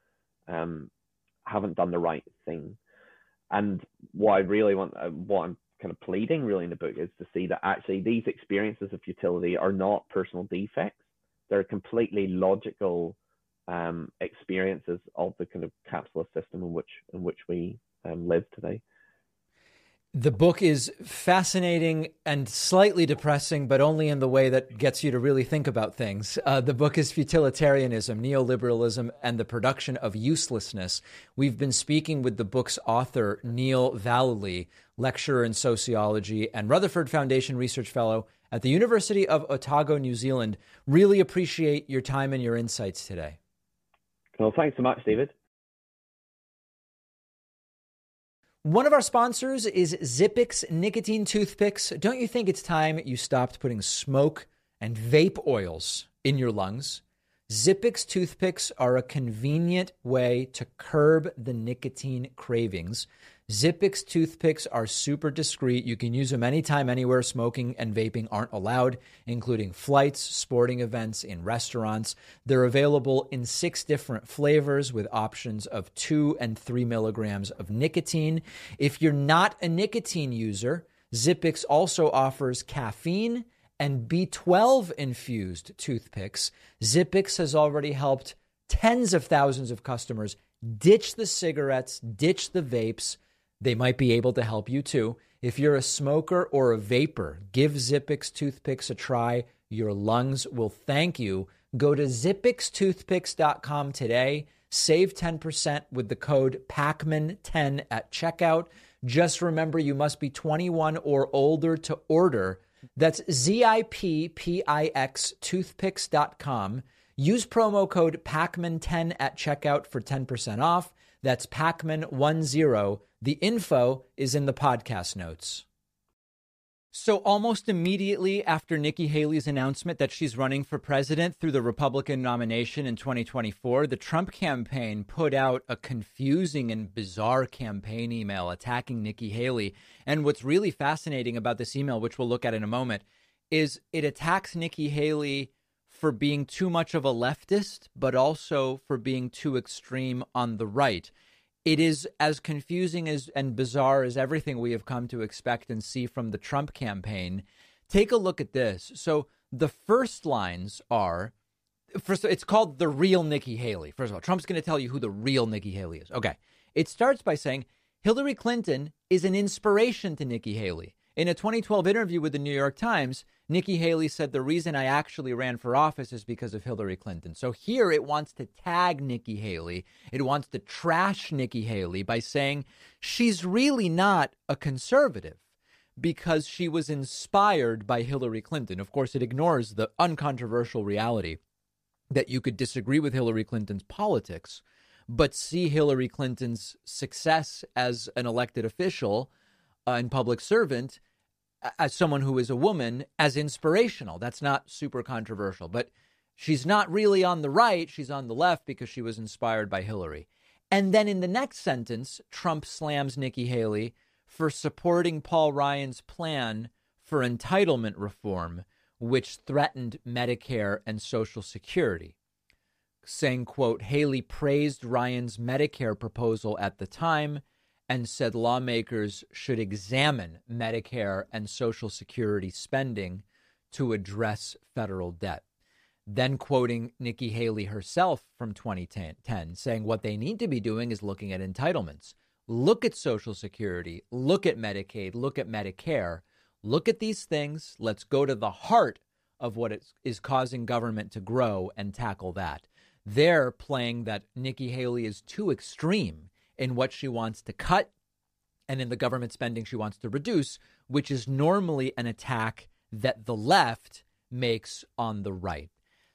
um haven't done the right thing. And what I really want, what I'm kind of pleading really in the book, is to see that actually these experiences of futility are not personal defects. They're completely logical um, experiences of the kind of capitalist system in which in which we um, live today. The book is fascinating and slightly depressing, but only in the way that gets you to really think about things. Uh, the book is Futilitarianism, Neoliberalism, and the Production of Uselessness. We've been speaking with the book's author, Neil Vallely, lecturer in sociology and Rutherford Foundation Research Fellow at the University of Otago, New Zealand. Really appreciate your time and your insights today. Well, thanks so much, David. One of our sponsors is Zippix nicotine toothpicks. Don't you think it's time you stopped putting smoke and vape oils in your lungs? Zippix toothpicks are a convenient way to curb the nicotine cravings. Zippix toothpicks are super discreet. You can use them anytime, anywhere smoking and vaping aren't allowed, including flights, sporting events, in restaurants. They're available in six different flavors with options of two and three milligrams of nicotine. If you're not a nicotine user, Zippix also offers caffeine and B twelve infused toothpicks. Zippix has already helped tens of thousands of customers ditch the cigarettes, ditch the vapes. They might be able to help you too. If you're a smoker or a vapor, give Zippix toothpicks a try. Your lungs will thank you. Go to zippix toothpicks dot com today. Save ten percent with the code Pacman ten at checkout. Just remember, you must be twenty-one or older to order. That's Z I P P I X toothpicks dot com. Use promo code Pacman ten at checkout for ten percent off. That's Pacman ten. The info is in the podcast notes. So almost immediately after Nikki Haley's announcement that she's running for president through the Republican nomination in twenty twenty-four, the Trump campaign put out a confusing and bizarre campaign email attacking Nikki Haley. And what's really fascinating about this email, which we'll look at in a moment, is it attacks Nikki Haley for being too much of a leftist, but also for being too extreme on the right. It is as confusing as and bizarre as everything we have come to expect and see from the Trump campaign. Take a look at this. So the first lines are, first, it's called The Real Nikki Haley. First of all, Trump's going to tell you who the real Nikki Haley is. Okay. It starts by saying Hillary Clinton is an inspiration to Nikki Haley. In a twenty twelve interview with the New York Times, Nikki Haley said the reason I actually ran for office is because of Hillary Clinton. So here it wants to tag Nikki Haley. It wants to trash Nikki Haley by saying she's really not a conservative because she was inspired by Hillary Clinton. Of course, it ignores the uncontroversial reality that you could disagree with Hillary Clinton's politics, but see Hillary Clinton's success as an elected official uh, and public servant, as someone who is a woman, as inspirational. That's not super controversial, but she's not really on the right. She's on the left because she was inspired by Hillary. And then in the next sentence, Trump slams Nikki Haley for supporting Paul Ryan's plan for entitlement reform, which threatened Medicare and Social Security, saying, quote, Haley praised Ryan's Medicare proposal at the time and said lawmakers should examine Medicare and Social Security spending to address federal debt. Then quoting Nikki Haley herself from twenty ten, saying what they need to be doing is looking at entitlements. Look at Social Security, look at Medicaid, look at Medicare, look at these things. Let's go to the heart of what is, is causing government to grow and tackle that. They're playing that Nikki Haley is too extreme in what she wants to cut and in the government spending she wants to reduce, which is normally an attack that the left makes on the right.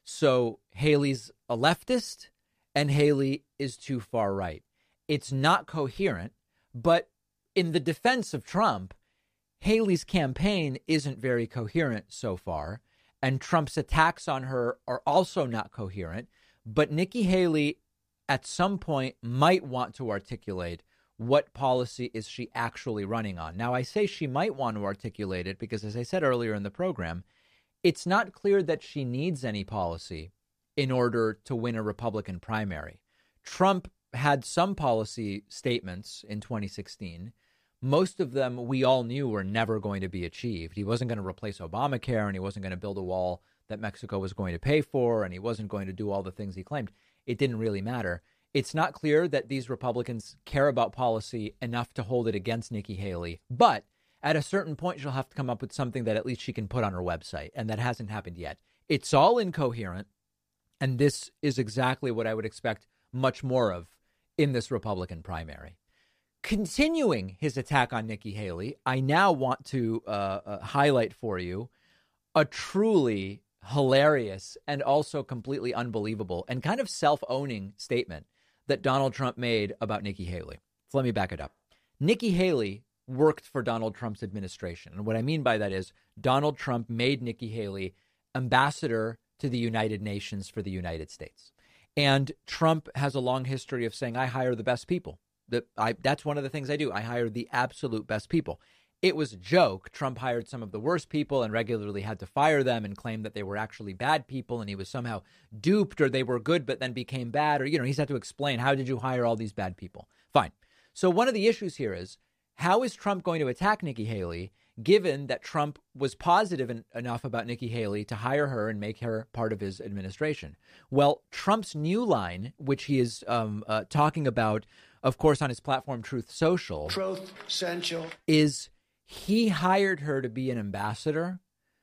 So Haley's a leftist and Haley is too far right. It's not coherent, but in the defense of Trump, Haley's campaign isn't very coherent so far, and Trump's attacks on her are also not coherent. But Nikki Haley at some point might want to articulate what policy is she actually running on. Now, I say she might want to articulate it because, as I said earlier in the program, it's not clear that she needs any policy in order to win a Republican primary. Trump had some policy statements in twenty sixteen. Most of them we all knew were never going to be achieved. He wasn't going to replace Obamacare, and he wasn't going to build a wall that Mexico was going to pay for, and he wasn't going to do all the things he claimed. It didn't really matter. It's not clear that these Republicans care about policy enough to hold it against Nikki Haley. But at a certain point, she'll have to come up with something that at least she can put on her website. And that hasn't happened yet. It's all incoherent. And this is exactly what I would expect much more of in this Republican primary. Continuing his attack on Nikki Haley, I now want to uh, uh, highlight for you a truly hilarious and also completely unbelievable and kind of self-owning statement that Donald Trump made about Nikki Haley. So let me back it up. Nikki Haley worked for Donald Trump's administration. And what I mean by that is Donald Trump made Nikki Haley ambassador to the United Nations for the United States. And Trump has a long history of saying, I hire the best people. That I, that's one of the things I do. I hire the absolute best people. It was a joke. Trump hired some of the worst people and regularly had to fire them and claim that they were actually bad people and he was somehow duped, or they were good but then became bad, or, you know, he's had to explain, how did you hire all these bad people? Fine. So one of the issues here is, how is Trump going to attack Nikki Haley, given that Trump was positive en- enough about Nikki Haley to hire her and make her part of his administration? Well, Trump's new line, which he is um, uh, talking about, of course, on his platform, Truth Social, Truth Central, is he hired her to be an ambassador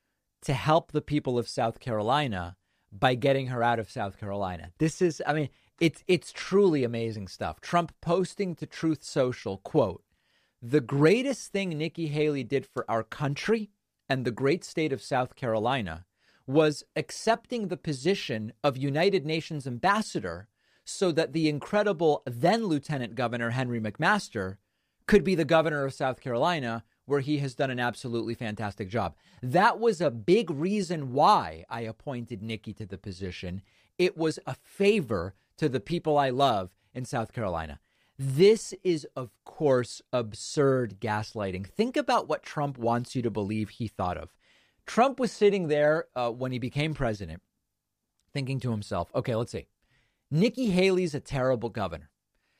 to help the people of South Carolina by getting her out of South Carolina. This is, I mean, it's it's truly amazing stuff. Trump posting to Truth Social, quote, the greatest thing Nikki Haley did for our country and the great state of South Carolina was accepting the position of United Nations ambassador so that the incredible then Lieutenant Governor Henry McMaster could be the governor of South Carolina, where he has done an absolutely fantastic job. That was a big reason why I appointed Nikki to the position. It was a favor to the people I love in South Carolina. This is, of course, absurd gaslighting. Think about what Trump wants you to believe he thought of. Trump was sitting there uh, when he became president, thinking to himself, okay, let's see. Nikki Haley's a terrible governor.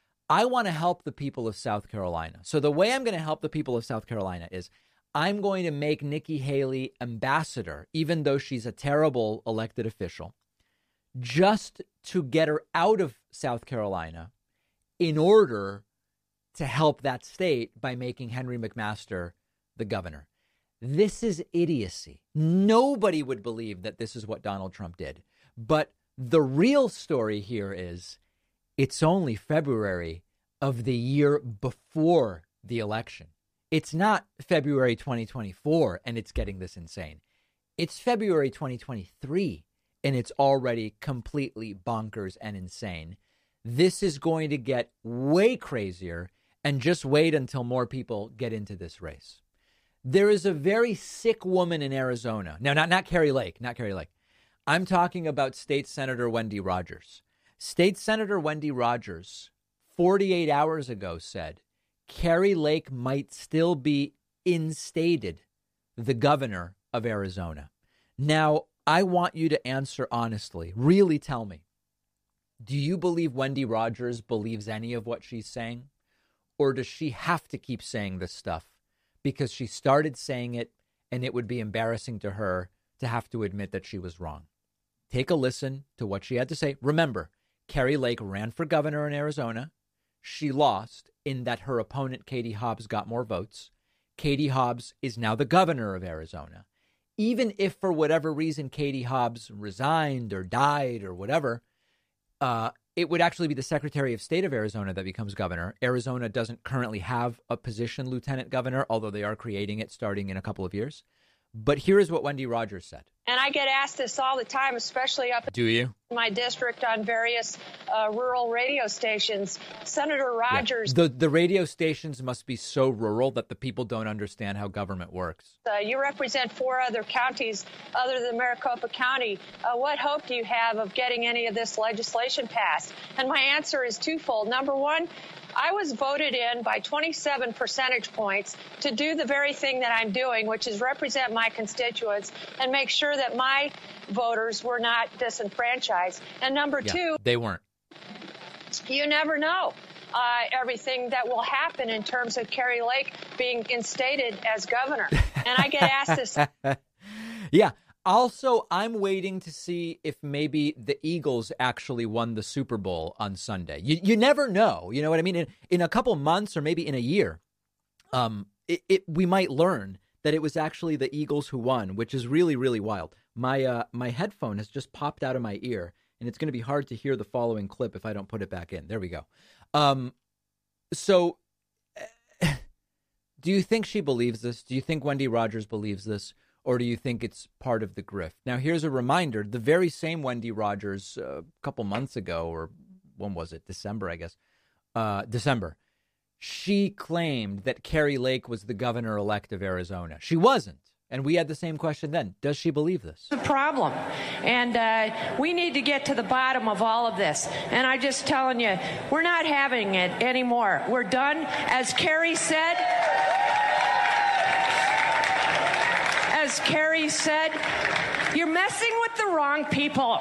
I want to help the people of South Carolina. So the way I'm going to help the people of South Carolina is I'm going to make Nikki Haley ambassador, even though she's a terrible elected official, just to get her out of South Carolina in order to help that state by making Henry McMaster the governor. This is idiocy. Nobody would believe that this is what Donald Trump did. But the real story here is it's only February of the year before the election. It's not February twenty twenty-four and it's getting this insane. It's February twenty twenty-three and it's already completely bonkers and insane. This is going to get way crazier, and just wait until more people get into this race. There is a very sick woman in Arizona. No, not, not Kari Lake, not Kari Lake. I'm talking about State Senator Wendy Rogers. State Senator Wendy Rogers, forty-eight hours ago, said Kari Lake might still be instated the governor of Arizona. Now, I want you to answer honestly. Really tell me. Do you believe Wendy Rogers believes any of what she's saying? Or does she have to keep saying this stuff because she started saying it and it would be embarrassing to her to have to admit that she was wrong? Take a listen to what she had to say. Remember, Kari Lake ran for governor in Arizona. She lost in that her opponent, Katie Hobbs, got more votes. Katie Hobbs is now the governor of Arizona. Even if for whatever reason Katie Hobbs resigned or died or whatever, uh, it would actually be the Secretary of State of Arizona that becomes governor. Arizona doesn't currently have a position, lieutenant governor, although they are creating it starting in a couple of years. But here is what Wendy Rogers said. And I get asked this all the time, especially up Do you? in my district on various uh, rural radio stations. Senator Rogers. Yeah. The, the radio stations must be so rural that the people don't understand how government works. Uh, you represent four other counties other than Maricopa County. Uh, what hope do you have of getting any of this legislation passed? And my answer is twofold. Number one, I was voted in by twenty-seven percentage points to do the very thing that I'm doing, which is represent my constituents and make sure that my voters were not disenfranchised. And number yeah, two, they weren't. You never know uh, everything that will happen in terms of Kari Lake being instated as governor. And I get asked this. Yeah. Also, I'm waiting to see if maybe the Eagles actually won the Super Bowl on Sunday. You you never know. You know what I mean? In, in a couple months or maybe in a year, um, it, it we might learn that it was actually the Eagles who won, which is really, really wild. My uh, my headphone has just popped out of my ear, and it's going to be hard to hear the following clip if I don't put it back in. There we go. Um, so do you think she believes this? Do you think Wendy Rogers believes this? Or do you think it's part of the grift? Now, here's a reminder. The very same Wendy Rogers uh, a couple months ago, or when was it? December, I guess. Uh, December. She claimed that Kari Lake was the governor-elect of Arizona. She wasn't. And we had the same question then. Does she believe this? The problem. And uh, we need to get to the bottom of all of this. And I'm just telling you, we're not having it anymore. We're done. As Kari said... As Kari said, you're messing with the wrong people.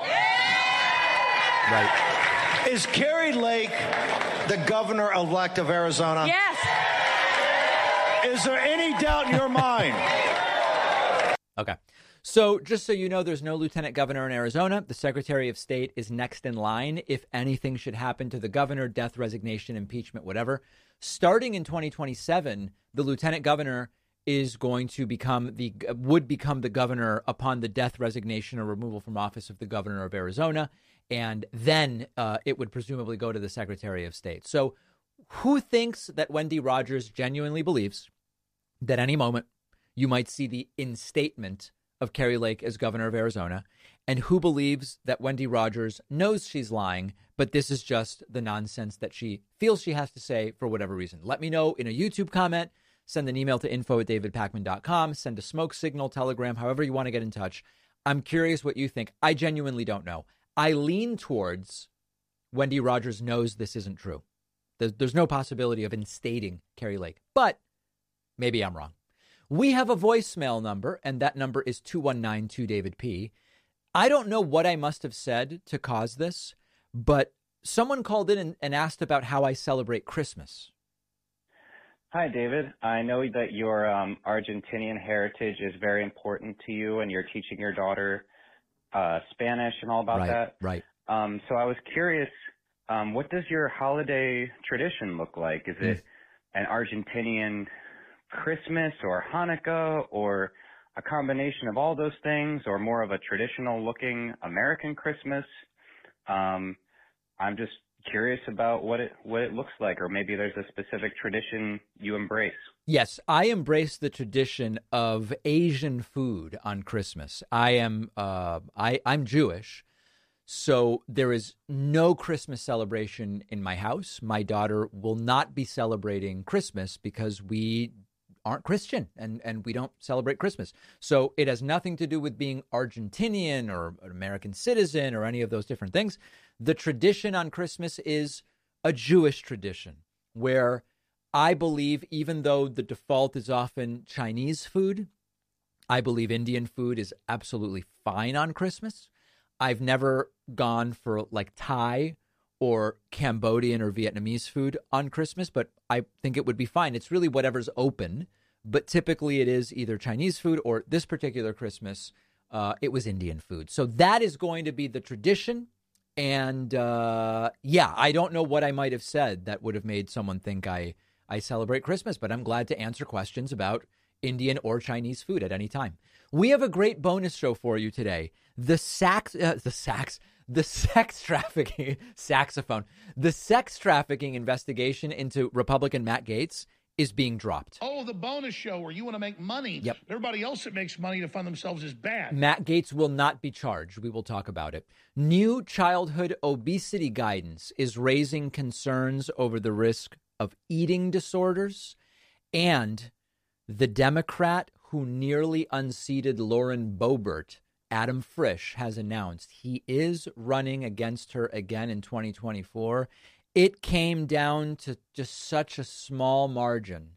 Right. Is Kari Lake the governor-elect of Arizona? Yes. Is there any doubt in your mind? Okay. So just so you know, there's no lieutenant governor in Arizona. The Secretary of State is next in line if anything should happen to the governor, death, resignation, impeachment, whatever. Starting in twenty twenty-seven, the lieutenant governor is going to become the would become the governor upon the death, resignation, or removal from office of the governor of Arizona. And then uh, it would presumably go to the Secretary of State. So who thinks that Wendy Rogers genuinely believes that any moment you might see the instatement of Kari Lake as governor of Arizona? And who believes that Wendy Rogers knows she's lying, but this is just the nonsense that she feels she has to say for whatever reason? Let me know in a YouTube comment. Send an email to info at david pakman dot com. Send a smoke signal, Telegram, however you want to get in touch. I'm curious what you think. I genuinely don't know. I lean towards Wendy Rogers knows this isn't true. There's, there's no possibility of instating Kari Lake, but maybe I'm wrong. We have a voicemail number, and that number is two one nine two David P. I don't know what I must have said to cause this, but someone called in and, and asked about how I celebrate Christmas. Hi, David. I know that your um, Argentinian heritage is very important to you, and you're teaching your daughter uh, Spanish and all about right, that. Right. Um, so I was curious, um, what does your holiday tradition look like? Is mm. it an Argentinian Christmas or Hanukkah or a combination of all those things, or more of a traditional looking American Christmas? Um, I'm just curious about what it what it looks like, or maybe there's a specific tradition you embrace. Yes, I embrace the tradition of Asian food on Christmas. I am uh, I I'm Jewish, so there is no Christmas celebration in my house. My daughter will not be celebrating Christmas because we aren't Christian and, and we don't celebrate Christmas. So it has nothing to do with being Argentinian or an American citizen or any of those different things. The tradition on Christmas is a Jewish tradition where I believe, even though the default is often Chinese food, I believe Indian food is absolutely fine on Christmas. I've never gone for like Thai or Cambodian or Vietnamese food on Christmas, but I think it would be fine. It's really whatever's open, but typically it is either Chinese food or this particular Christmas, uh, it was Indian food. So that is going to be the tradition. And uh, yeah, I don't know what I might have said that would have made someone think I, I celebrate Christmas, but I'm glad to answer questions about Indian or Chinese food at any time. We have a great bonus show for you today. The sax, uh, the sax, the sex trafficking saxophone, the sex trafficking investigation into Republican Matt Gaetz is being dropped. Oh, the bonus show where you want to make money. Yep. Everybody else that makes money to fund themselves is bad. Matt Gaetz will not be charged. We will talk about it. New childhood obesity guidance is raising concerns over the risk of eating disorders, and the Democrat who nearly unseated Lauren Boebert, Adam Frisch, has announced he is running against her again in twenty twenty-four. It came down to just such a small margin.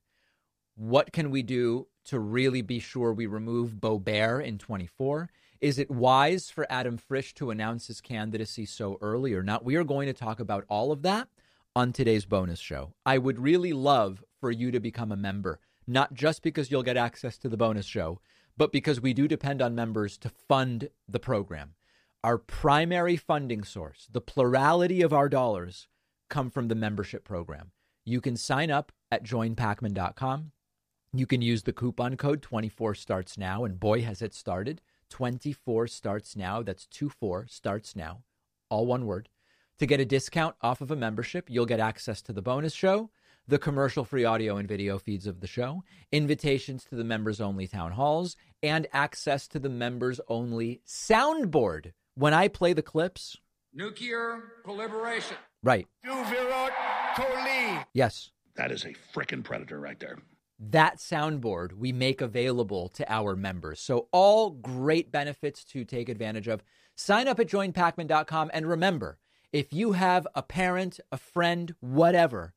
What can we do to really be sure we remove Boebert in twenty-four? Is it wise for Adam Frisch to announce his candidacy so early or not? We are going to talk about all of that on today's bonus show. I would really love for you to become a member, not just because you'll get access to the bonus show, but because we do depend on members to fund the program. Our primary funding source, the plurality of our dollars, come from the membership program. You can sign up at join pacman dot com. You can use the coupon code twenty-four starts now, and boy, has it started. twenty-four starts now. That's two four starts now. All one word. To get a discount off of a membership, you'll get access to the bonus show, the commercial-free audio and video feeds of the show, invitations to the members-only town halls, and access to the members-only soundboard. When I play the clips... Nuclear proliferation. Right. Do Virat Kohli. Yes. That is a frickin' predator right there. That soundboard we make available to our members. So all great benefits to take advantage of. Sign up at join pacman dot com. And remember, if you have a parent, a friend, whatever,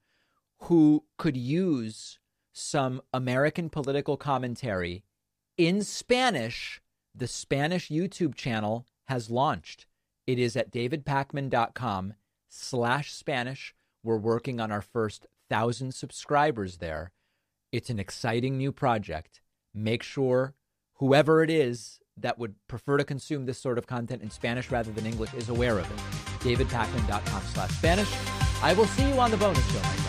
who could use some American political commentary in Spanish, the Spanish YouTube channel has launched. It is at david pacman dot com slash Spanish. We're working on our first thousand subscribers there. It's an exciting new project. Make sure whoever it is that would prefer to consume this sort of content in Spanish rather than English is aware of it. david pacman dot com slash Spanish. I will see you on the bonus show.